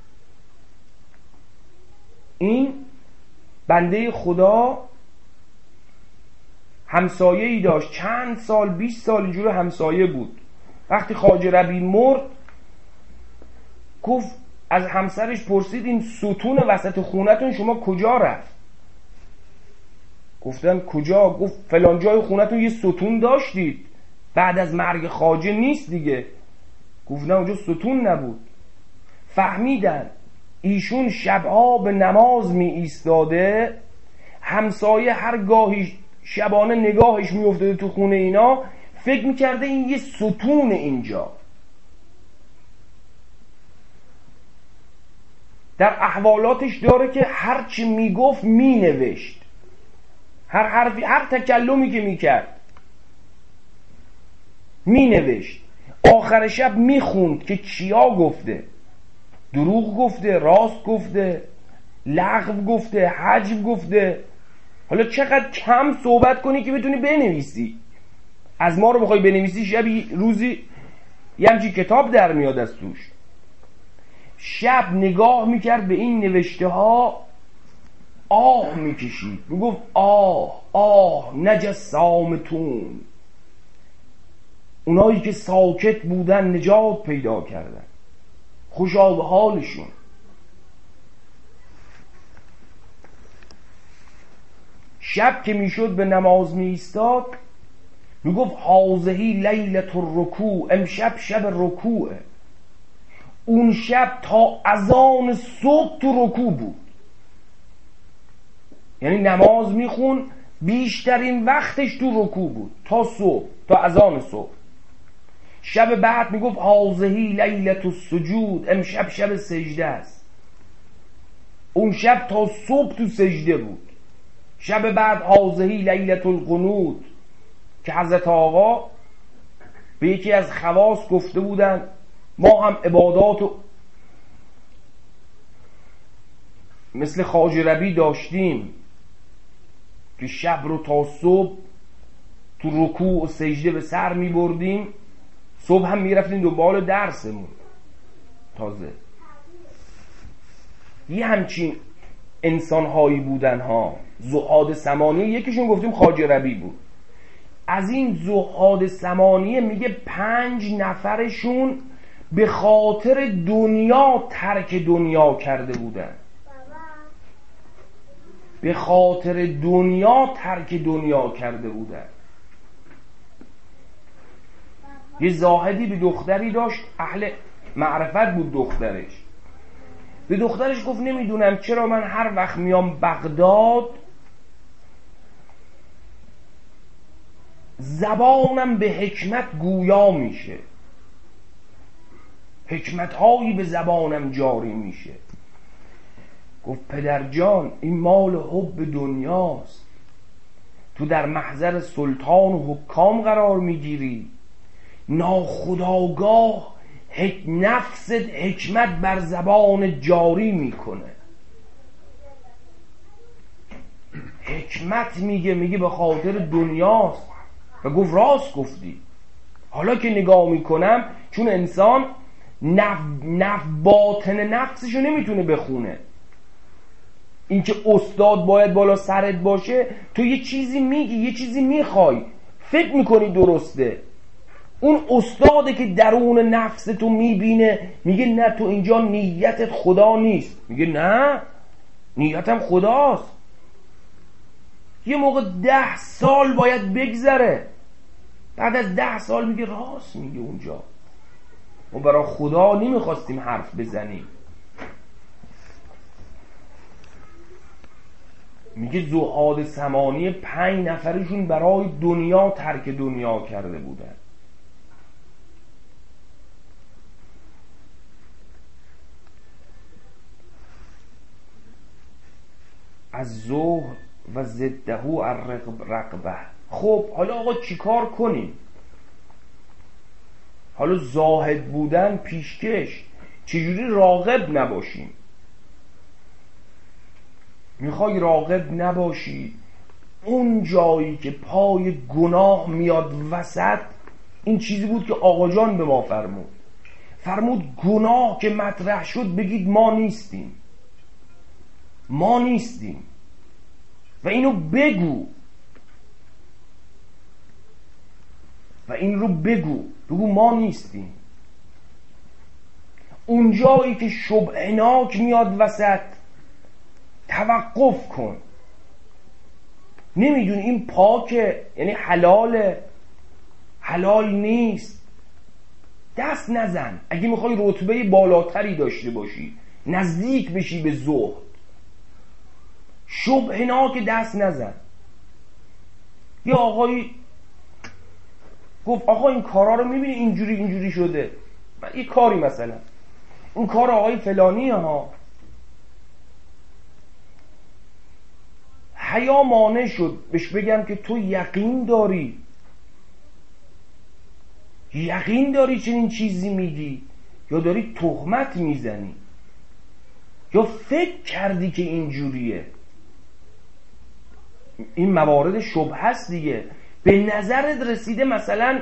این بنده خدا همسایه‌ای داشت، چند سال 20 سال اینجور همسایه بود. وقتی خواجه ربیع مرد گفت، از همسرش پرسید این ستون وسط خونتون شما کجا رفت؟ گفتن کجا؟ گفت فلان جای خونتون یه ستون داشتید، بعد از مرگ خواجه نیست دیگه. گفت نه اونجا ستون نبود. فهمیدن ایشون شبها به نماز می ایستاده، همسایه هر گاهی شبانه نگاهش می افتاده تو خونه اینا، فکر می کرده این یه ستون اینجا. در احوالاتش داره که هرچی می گفت می نوشت، هر حرفی، هر تکلمی که می کرد می نوشت. آخر شب میخوند که کیا گفته، دروغ گفته، راست گفته، لغو گفته، حجب گفته. حالا چقدر کم صحبت کنی که بتونی بنویسی. از ما رو بخوای بنویسی شبی روزی یه همچین کتاب در میاد از توش. شب نگاه میکرد به این نوشته ها، آه میکشید، میگفت آه آه نجس صامتون، اونایی که ساکت بودن نجات پیدا کردن، خوشا به حالشون. شب که میشد به نماز میایستاد، میگفت حاضهی لیلت الرکوع، امشب شب رکوعه. اون شب تا اذان صبح تو رکوع بود، یعنی نماز میخون بیشترین وقتش تو رکوع بود تا صبح، تا اذان صبح. شب بعد میگفت حاضهی لیلت السجود، امشب شب سجده است. اون شب تا صبح تو سجده بود. شب بعد حاضهی لیلت القنوت، که حضرت آقا به یکی از خواص گفته بودن ما هم عبادات مثل خواجه ربی داشتیم که شب رو تا صبح تو رکوع و سجده به سر می بردیم، صبح هم می رفتیم دنبال درسمون. تازه یه همچین انسانهایی بودن ها، زهاد ثمانیه. یکیشون گفتیم خواجه ربی بود. از این زهاد ثمانیه میگه 5 نفرشون به خاطر دنیا ترک دنیا کرده بودن. به خاطر دنیا ترک دنیا کرده بودن. یه زاهدی به دختری داشت، اهل معرفت بود دخترش. به دخترش گفت نمیدونم چرا من هر وقت میام بغداد زبانم به حکمت گویا میشه، حکمتهایی به زبانم جاری میشه. گفت پدر جان این مال حب دنیاست، تو در محضر سلطان و حکام قرار میگیری، ناخودآگاه نفست حکمت بر زبان جاری میکنه. حکمت میگه به خاطر دنیاست. و گفت راست گفتی. حالا که نگاه میکنم، چون انسان باطن نفسشو نمیتونه بخونه. این که استاد باید بالا سرت باشه، تو یه چیزی میگی، یه چیزی میخوای، فکر میکنی درسته، اون استاده که درون نفس تو میبینه میگه نه تو اینجا نیتت خدا نیست، میگه نه نیتم خداست. یه موقع 10 سال باید بگذره، بعد از 10 سال میگه راست میگه اونجا، ما برای خدا نمیخواستیم حرف بزنیم. میگه زهاد ثمانیه 5 نفرشون برای دنیا ترک دنیا کرده بودن. از زهد و ضده الرغبه. خب حالا آقا چیکار کنیم؟ حالا زاهد بودن پیشکش، چجوری راغب نباشیم؟ میخوای راغب نباشی، اون جایی که پای گناه میاد وسط، این چیزی بود که آقا جان به ما فرمود گناه که مطرح شد بگید ما نیستیم، ما نیستیم. و اینو بگو، و این رو بگو ما نیستیم. اون جایی که شبهناک میاد وسط توقف کن. نمیدونی این پاکه یعنی حلاله، حلال نیست، دست نزن. اگه میخوای رتبه بالاتری داشته باشی، نزدیک بشی به زهد، شبهناک دست نزن. یه آقایی گفت آقا این کارا رو میبینی اینجوری شده، من یه کاری مثلا اون کار آقای فلانیه ها، حیا مانع شد بهش بگم که تو یقین داری یقین داری چنین چیزی میگی یا داری تهمت میزنی یا فکر کردی که اینجوریه؟ این موارد شبهه است دیگه. به نظرت رسیده مثلا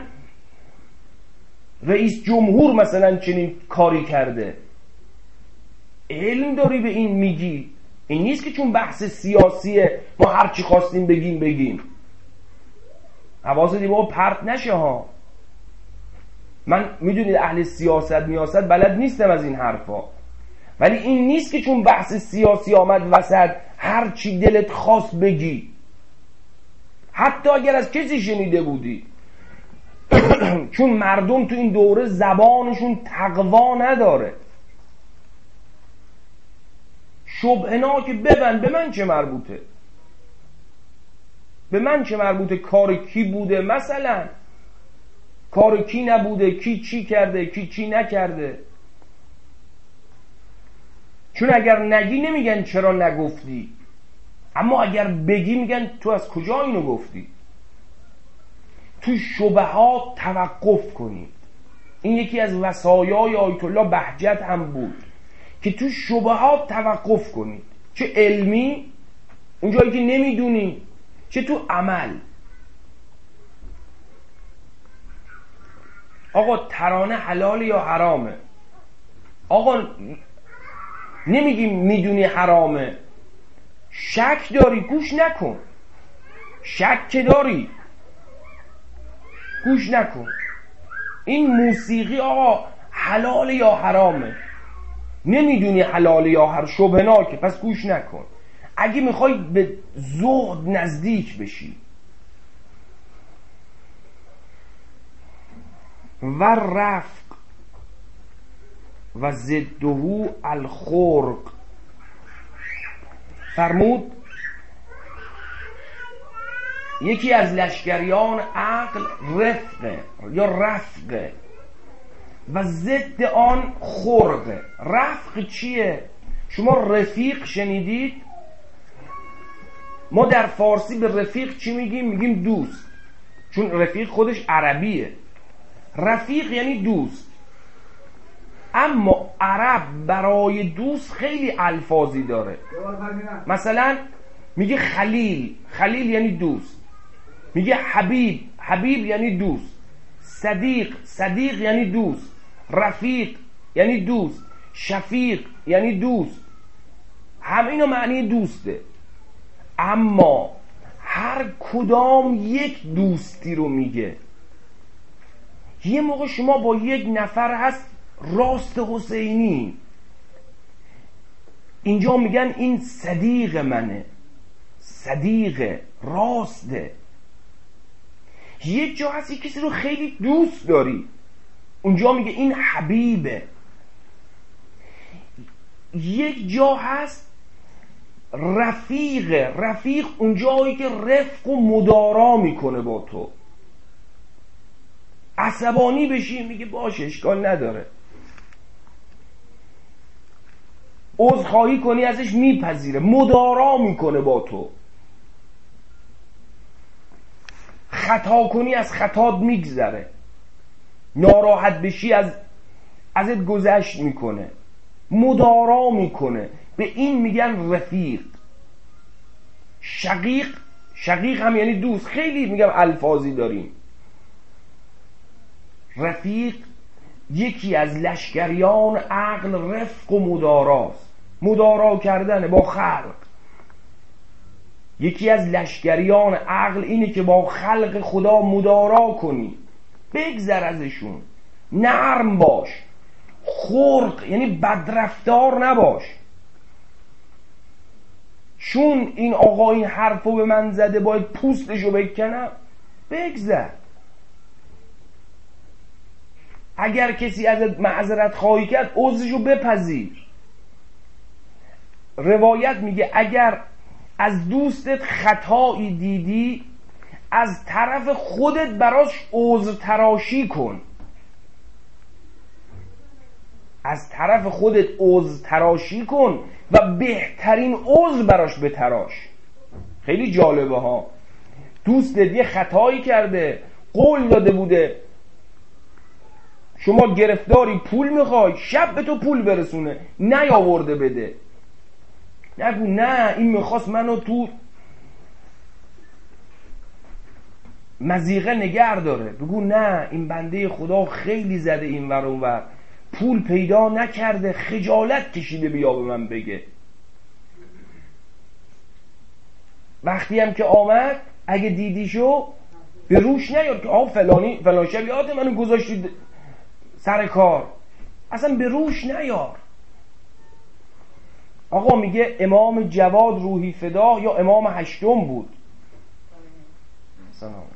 رئیس جمهور مثلا چنین کاری کرده، علم داری به این میگی. این نیست که چون بحث سیاسیه ما هر چی خواستیم بگیم. حواست دیگه پرت نشه ها. من میدونید اهل سیاست بلد نیستم از این حرفا، ولی این نیست که چون بحث سیاسی آمد وسط هر چی دلت خواست بگی، حتی اگر از کسی شنیده بودی. چون مردم تو این دوره زبانشون تقوا نداره. شبهنا که ببند، به من چه مربوطه؟ به من چه مربوطه کار کی بوده؟ مثلا کار کی نبوده، کی چی کرده، کی چی نکرده. چون اگر نگی نمیگن چرا نگفتی، اما اگر بگی میگن تو از کجا اینو گفتی. تو شبهات توقف کنید. این یکی از وصایای آیت الله بهجت هم بود که تو شبهات توقف کنید، چه علمی اونجایی که نمیدونی، چه تو عمل. آقا ترانه حلال یا حرامه؟ آقا نمیگیم میدونی حرامه، شک داری گوش نکن. شک که داری گوش نکن. این موسیقی آقا حلال یا حرامه؟ نمیدونی حلال یا حرام، شبهناکه، پس گوش نکن. اگه میخوای به زهد نزدیک بشی، و رفق و ضده الخرق، فرمود یکی از لشکریان عقل رفقه یا رفقه و ضد آن خرقه. رفق چیه؟ شما رفیق شنیدید؟ ما در فارسی به رفیق چی میگیم؟ میگیم دوست، چون رفیق خودش عربیه. رفیق یعنی دوست، اما عرب برای دوست خیلی الفاظی داره. مثلا میگه خلیل، خلیل یعنی دوست. میگه حبیب، حبیب یعنی دوست. صدیق، صدیق یعنی دوست. رفیق یعنی دوست. شفیق یعنی دوست. همه اینا معنی دوسته، اما هر کدام یک دوستی رو میگه. یه موقع شما با یک نفر هست راست حسینی، اینجا میگن این صدیق منه، صدیق راسته. یک جا هست یک کسی رو خیلی دوست داری، اونجا میگه این حبیبه. یک جا هست رفیق، رفیق اونجایی که رفق و مدارا میکنه با تو. عصبانی بشی میگه باشه اشکال نداره، عذرخواهی کنی ازش میپذیره، مدارا میکنه با تو. خطا کنی از خطات میگذره، ناراحت بشی ازت گذشت میکنه، مدارا میکنه. به این میگن رفیق. شقیق، شقیق هم یعنی دوست. خیلی میگم الفاظی داریم. رفیق یکی از لشکریان عقل رفق و مداراست، مدارا کردن با خلق. یکی از لشکریان عقل اینه که با خلق خدا مدارا کنی، بگذر ازشون، نرم باش. خرق یعنی بدرفتار نباش. چون این آقا این حرفو به من زده باید پوستشو بکنم، بگذر. اگر کسی ازت معذرت خواهی کرد عذرشو بپذیر. روایت میگه اگر از دوستت خطایی دیدی از طرف خودت براش عذر تراشی کن. از طرف خودت عذر تراشی کن و بهترین عذر براش بتراش. خیلی جالبه ها. دوستت یه خطایی کرده، قول داده بوده شما گرفتاری پول میخوای، شب به تو پول برسونه، نیاورده بده. نگو نه این میخواست منو تو مضیقه نگه داره. بگو نه این بنده خدا خیلی زده این ور اون ور، پول پیدا نکرده، خجالت کشیده بیا به من بگه. وقتی هم که آمد اگه دیدیشو به روش نیار که فلان شب یاد منو گذاشتید سر کار، اصلا به روش نیار. آقا میگه امام جواد روحی فدا یا امام هشتم بود، سلام.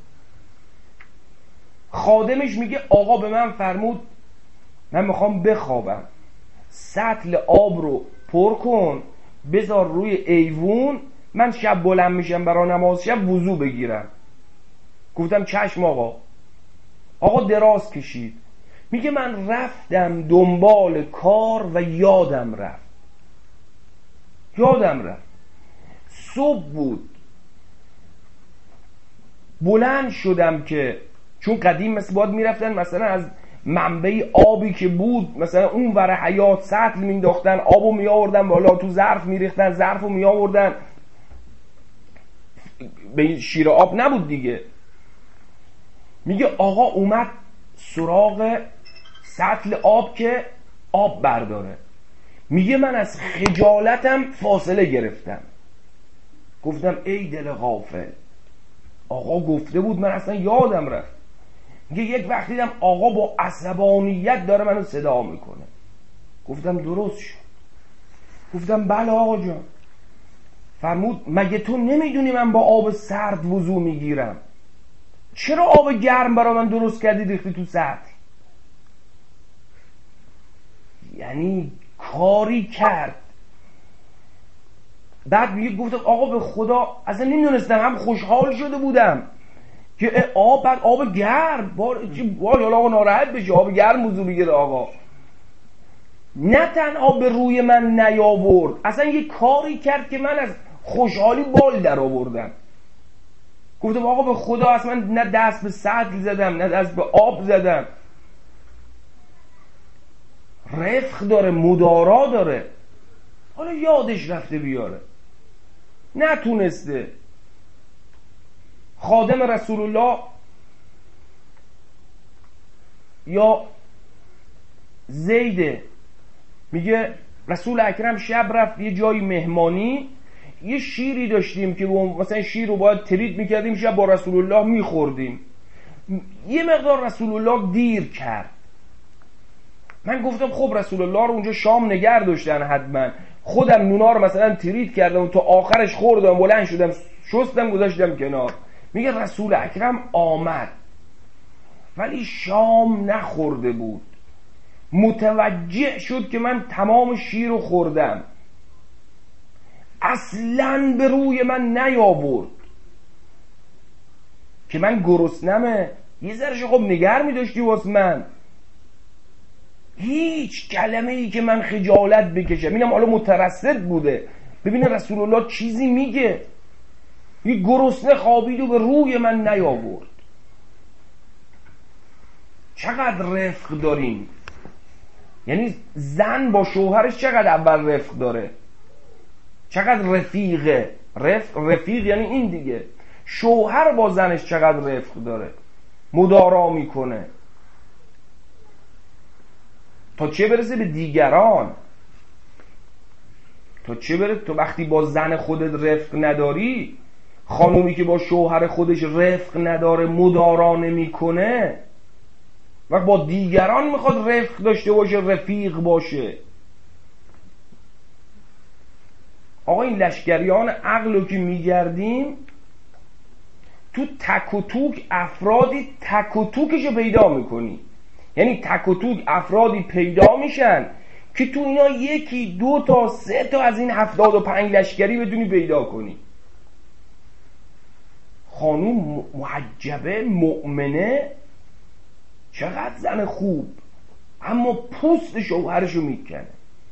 خادمش میگه آقا به من فرمود من میخوام بخوابم، سطل آب رو پر کن بذار روی ایوون، من شب بلند میشم برای نماز شب وضو بگیرم. گفتم چشم آقا. آقا دراز کشید، میگه من رفتم دنبال کار و یادم رفت. صبح بود، بلند شدم که چون قدیم مثل باید میرفتن مثلا از منبع آبی که بود مثلا اون ور حیات سطل مینداختن، آبو میآوردن بالا تو ظرف میریختن، ظرفو میآوردن، به شیر آب نبود دیگه. میگه آقا اومد سراغ سطل آب که آب برداره. میگه من از خجالتم فاصله گرفتم، گفتم ای دل غافل، آقا گفته بود من اصلا یادم رفت. میگه یک وقت دیدم آقا با عصبانیت داره منو صدا میکنه. گفتم درست شد. گفتم بله آقا جان. فرمود مگه تو نمیدونی من با آب سرد وضو میگیرم، چرا آب گرم برای من درست کردی ریختی تو سطل؟ یعنی کاری کرد. بعد میگه گفتم آقا به خدا اصلا نمیدونستم، هم خوشحال شده بودم که آب، بعد آب گرم وای آقا ناراحت بشه آب گرم وضو بگیره. آقا نه تنها به روی من نیاورد، اصلا یه کاری کرد که من از خوشحالی بال در آوردم. گفتم آقا به خدا اصلا نه دست به سطل زدم نه دست به آب زدم. رفق داره، مدارا داره. حالا یادش رفته بیاره، نتونسته. خادم رسول الله یا زیده میگه رسول اکرم شب رفت یه جایی مهمانی، یه شیری داشتیم که مثلا شیر رو باید ترید میکردیم، شب با رسول الله میخوردیم. یه مقدار رسول الله دیر کرد. من گفتم خب رسول الله رو اونجا شام نگر داشتن حتما، خودم نونا رو مثلا ترید کردم تا آخرش خوردم، بلند شدم شستم گذاشتم کنار. میگه رسول اکرم آمد ولی شام نخورده بود، متوجه شد که من تمام شیر رو خوردم، اصلاً به روی من نیاورد که من گرسنمه، یه ذرهش خب نگر میداشتی واسه من. هیچ کلمه ای که من خجالت بکشم. اینم حالا مترصد بوده ببینه رسول الله چیزی میگه، یه گرسنه خوابید و به روی من نیاورد. چقدر رفق داریم. یعنی زن با شوهرش چقدر اول رفق داره، چقدر رفیقه. رفیق یعنی این دیگه. شوهر با زنش چقدر رفق داره، مدارا میکنه، تا چه برسه به دیگران. تا چه برسه تو وقتی با زن خودت رفق نداری، خانومی که با شوهر خودش رفق نداره، مدارا نمیکنه، و با دیگران میخواد رفق داشته باشه، رفیق باشه. آقا این لشکریان عقل رو که میگردیم تو تک و توک افرادی تک و توکشو پیدا میکنی. یعنی تک و توک افرادی پیدا میشن که تو اینا یکی دو تا سه تا از این 75 لشکری بتونی پیدا کنی. خانوم محجبه مؤمنه، چقدر زن خوب، اما پوست شوهرشو میکنه.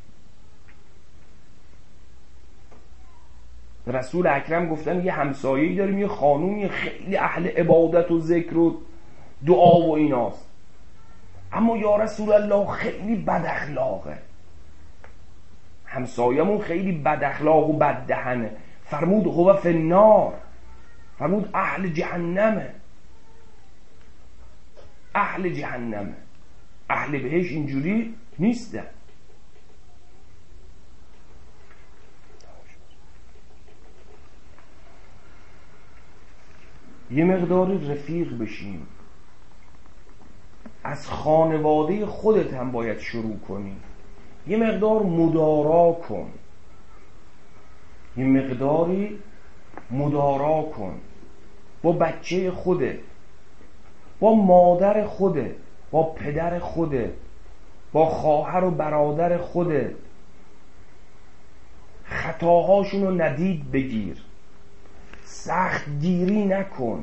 رسول اکرم گفتن یه همسایه‌ای داریم، یه خانومی خیلی اهل عبادت و ذکر و دعا و ایناست. اما یا رسول الله خیلی بد اخلاقه، همسایمون خیلی بد اخلاق و بد دهنه. فرمود هو فی النار، فرمود اهل جهنمه، اهل جهنمه. اهل بهش اینجوری نیستن. یه مقداری رفیق بشیم. از خانواده خودت هم باید شروع کنی. یه مقدار مدارا کن، یه مقداری مدارا کن با بچه خوده، با مادر خوده، با پدر خوده، با خواهر و برادر خوده. خطاهاشون رو ندید بگیر، سخت گیری نکن،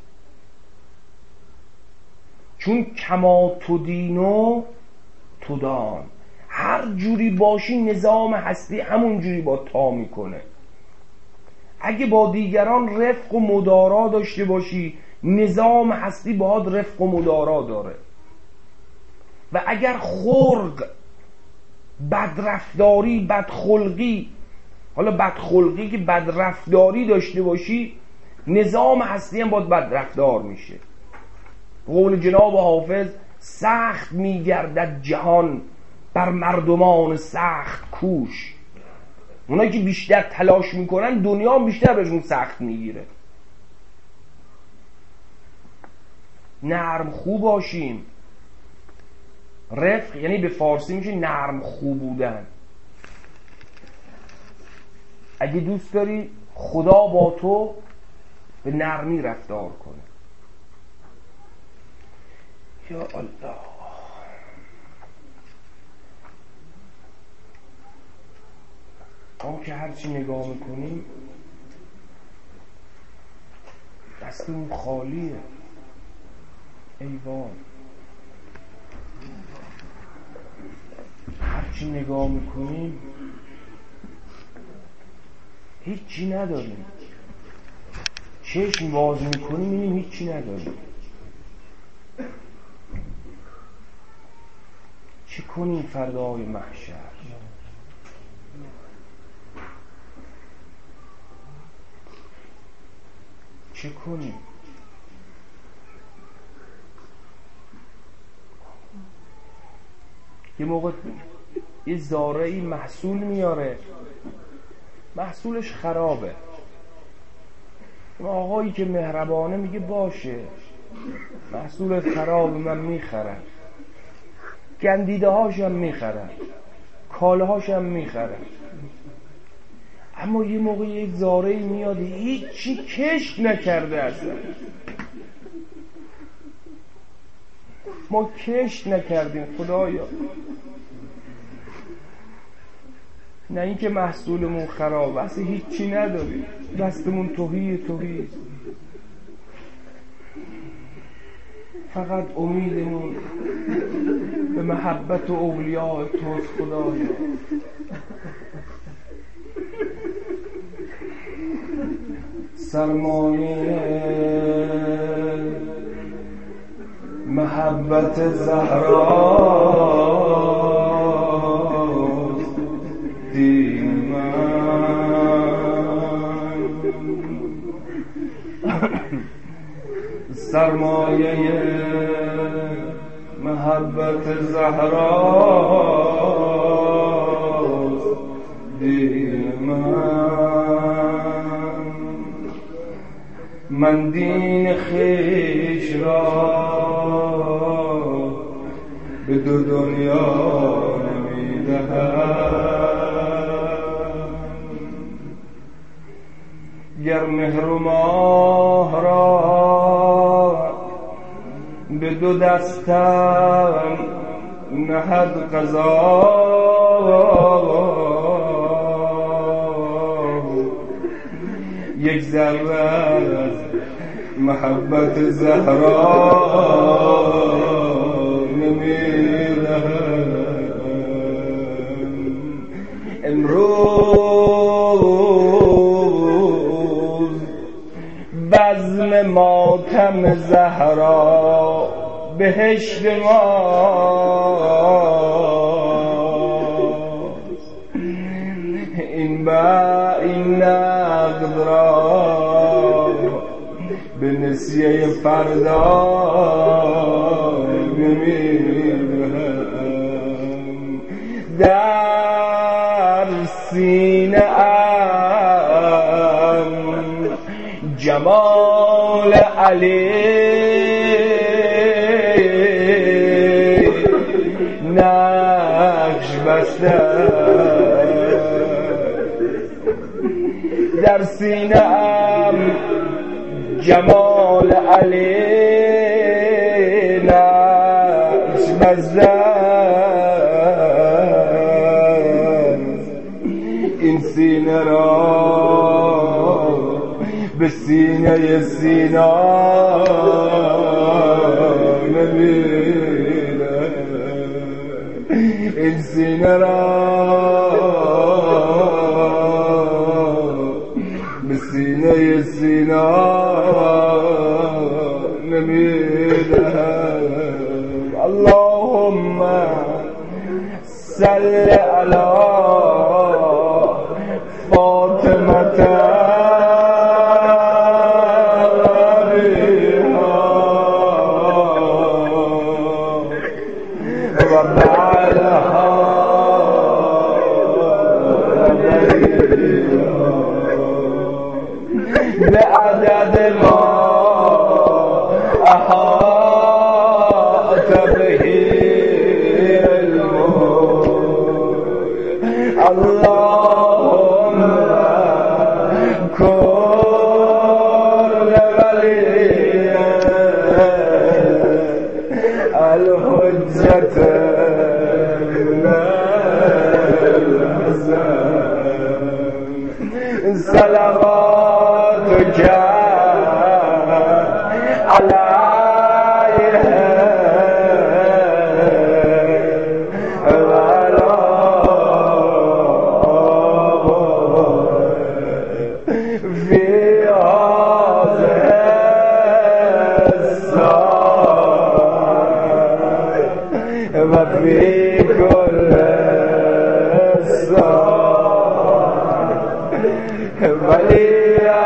چون کما تدینو تدان. هر جوری باشی نظام هستی همون جوری با تا میکنه. اگه با دیگران رفق و مدارا داشته باشی نظام هستی باهات رفق و مدارا داره. و اگر خلق، بدرفتاری، بدخلقی، حالا بدخلقی که بدرفتاری داشته باشی نظام هستی هم باید بدرفتار میشه. قول جناب حافظ سخت میگردد جهان بر مردمان سخت کوش. اونایی که بیشتر تلاش میکنن دنیا هم بیشتر بهشون سخت میگیره. نرم خو باشیم. رفق یعنی به فارسی میشه نرم خو بودن. اگه دوست داری خدا با تو به نرمی رفتار کنه. یا الله. ما که هرچی نگاه میکنیم دستمون خالیه. ایوان هرچی نگاه میکنیم هیچی نداریم. چشم باز میکنیم میبینیم هیچی نداریم. چه کنیم فردای محشر؟ چه کنیم؟ یه موقع یه زارعی محصول میاره، محصولش خرابه. آقایی که مهربانه میگه باشه محصولت خرابه من میخرم، گندیده هاشم میخرم، کاله هاشم میخرم. اما یه موقع یک زارعی میاد هیچی کشت نکرده اصلا. ما کشت نکردیم خدایا. نه اینکه محصولمون خراب، اصلا هیچی نداریم، دستمون تهی. فقط امیدمون به محبت و اولیاء توست خدایا. سرمایه محبت زهراست دین من. سرمایه محبت زهراست دین من دین خویش را به دو دنیا نمیدهم. گر مهر و ماه را به دو دستم نهد قضا، یک ذره از محبت زهرا نمیدهم. امروز بزم ماتم زهرا بهشت ماست. این نقد را به نسیه فردا نمیدهم. در سینه ام جمال علی نقش بسته، در سینه ام جمال علی نقش بسته. این سینه را به سینه سینا نمیره، این سینه را به سینه سینا نمیره. اللهم صل علی فاطمه بعدد ما أحاط به علمه. اللهم كل ولي الحجة الحسن صلواتك عليه وعلى في هذه الساعة وفي كل ساعة وليا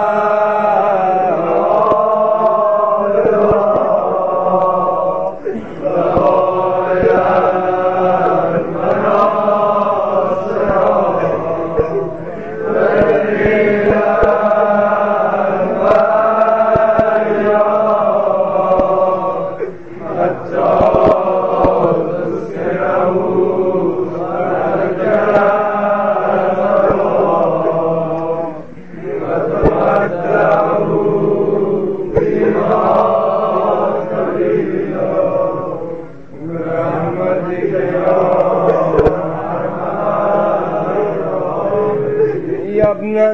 يا ابن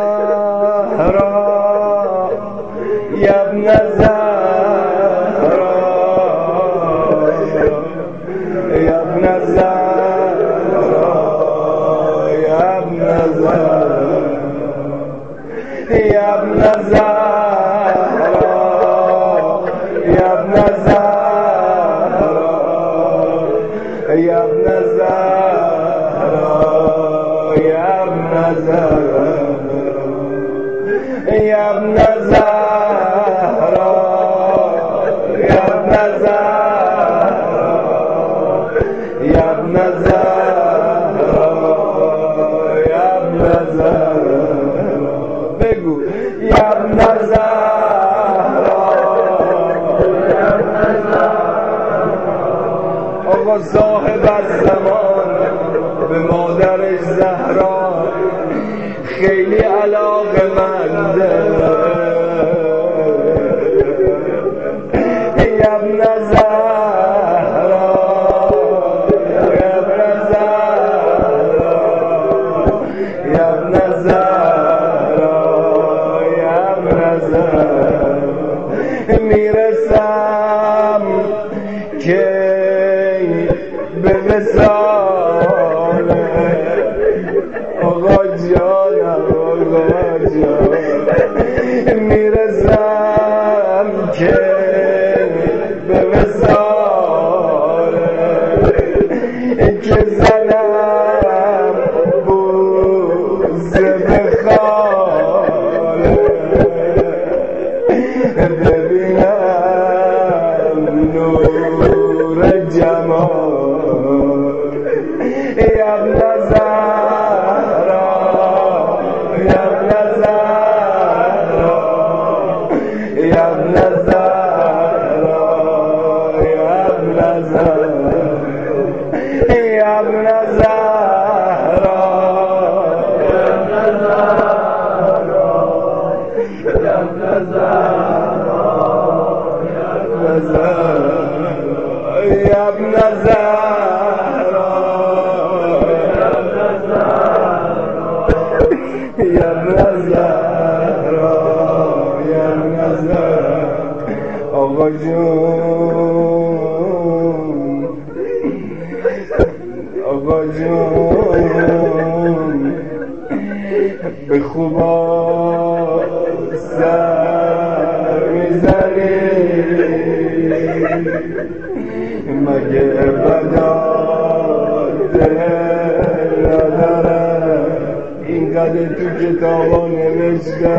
زهرا يا ابن زهرا يا ابن زهرا يا ابن زهرا يا ابن زهرا يا ابن زهرا يا ابن زهرا يا ابن زهرا يا ابن زهرا يا ابن زهرا يا ابن زهرا يا ابن زهرا بگو يا ابن زهرا يا ابن زهرا. آقا صاحب الزمان به مادرش زهرا خیلی علاقه‌منده. یا ابن زهرا یا ابن زهرا یا ابن زهرا یا ابن زهرا. میرسم که به وصال آقا جانم آقا جان، میرسم که به که زنم بوسه به خاله ببینم نور جمال یا ابن زهرا یا ابن زهرا یا ابن زهرا یا ابن زهرا یا ابن زهرا یا ابن زهرا يا ابن زهرا يا ابن زهرا يا ابن زهرا آقا جون آقا جون به خوبا سر میزنی مگه بدا دل نداره اینقدر تو کتابا نوشته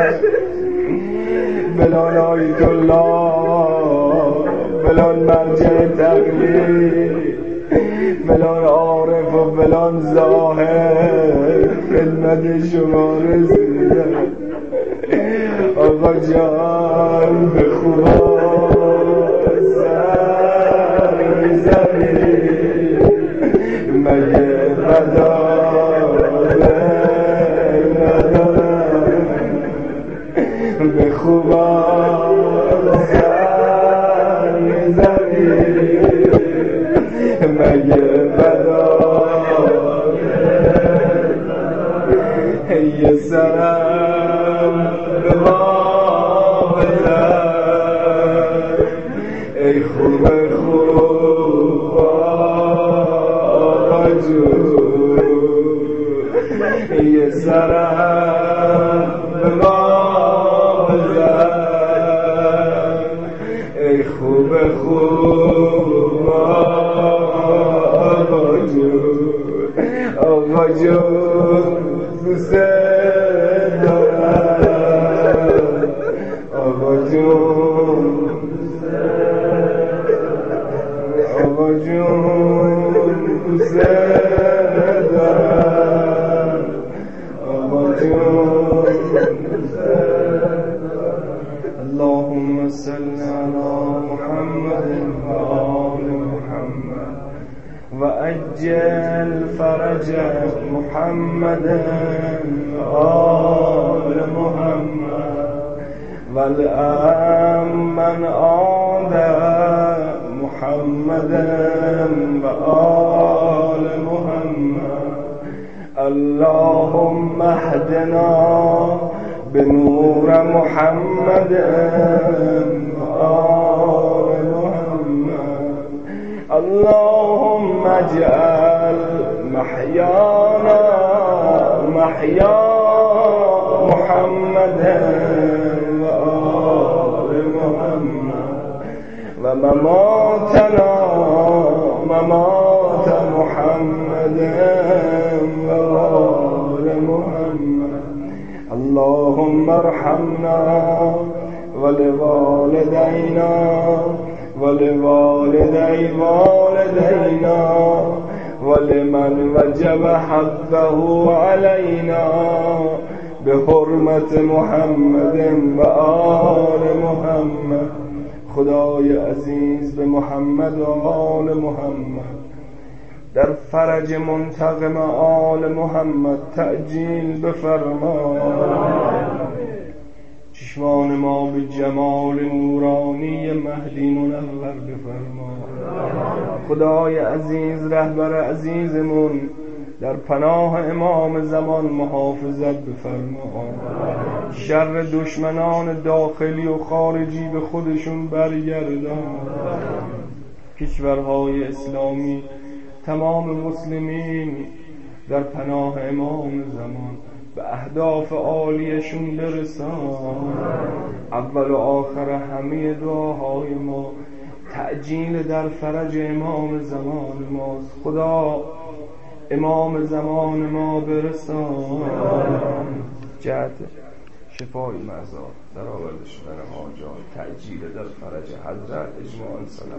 فلان آیت الله فلان مرجع تقلید فلان عارف و فلان ظاهر خدمت شما رسیده آقا جان به خوبا مگه بدا به خوبا سر میزنی مگه بدا یه سرم به ما بزن ای خوب یه سرم به ما بزن ای خوب آقا جون آقا جون دوست دارم آقا جون آقا جون دوست دارم آقا جون اللهم صل على محمد وآل محمد وأجل فرج محمد وآل محمد والأمن آل محمد وآل محمد اللهم اهدنا بنور محمد وآل محمد اللهم اجعل محيانا محيا محمد وآل محمد ومماتنا ممات محمد وآل محمد اللهم ارحمنا ولوالدينا ولوالدي والدينا ولمن وجب حقه علينا بحرمة محمد وآل محمد. خدای عزیز به محمد و آل محمد در فرج منتقم آل محمد تعجیل بفرما. چشمان ما به جمال نورانی مهدی منور بفرما. خدای عزیز رهبر عزیزمون در پناه امام زمان محافظت بفرما. شر دشمنان داخلی و خارجی به خودشون برگردان. کشورهای اسلامی تمام مسلمین در پناه امام زمان به اهداف عالیشون برسان. اول و آخر همه دعاهای ما تعجیل در فرج امام زمان ماست. خدا امام زمان ما برسان. جهت شفای مرزا، در آورده شدن حاجات، تعجیل در فرج حضرت، اجماع سلام.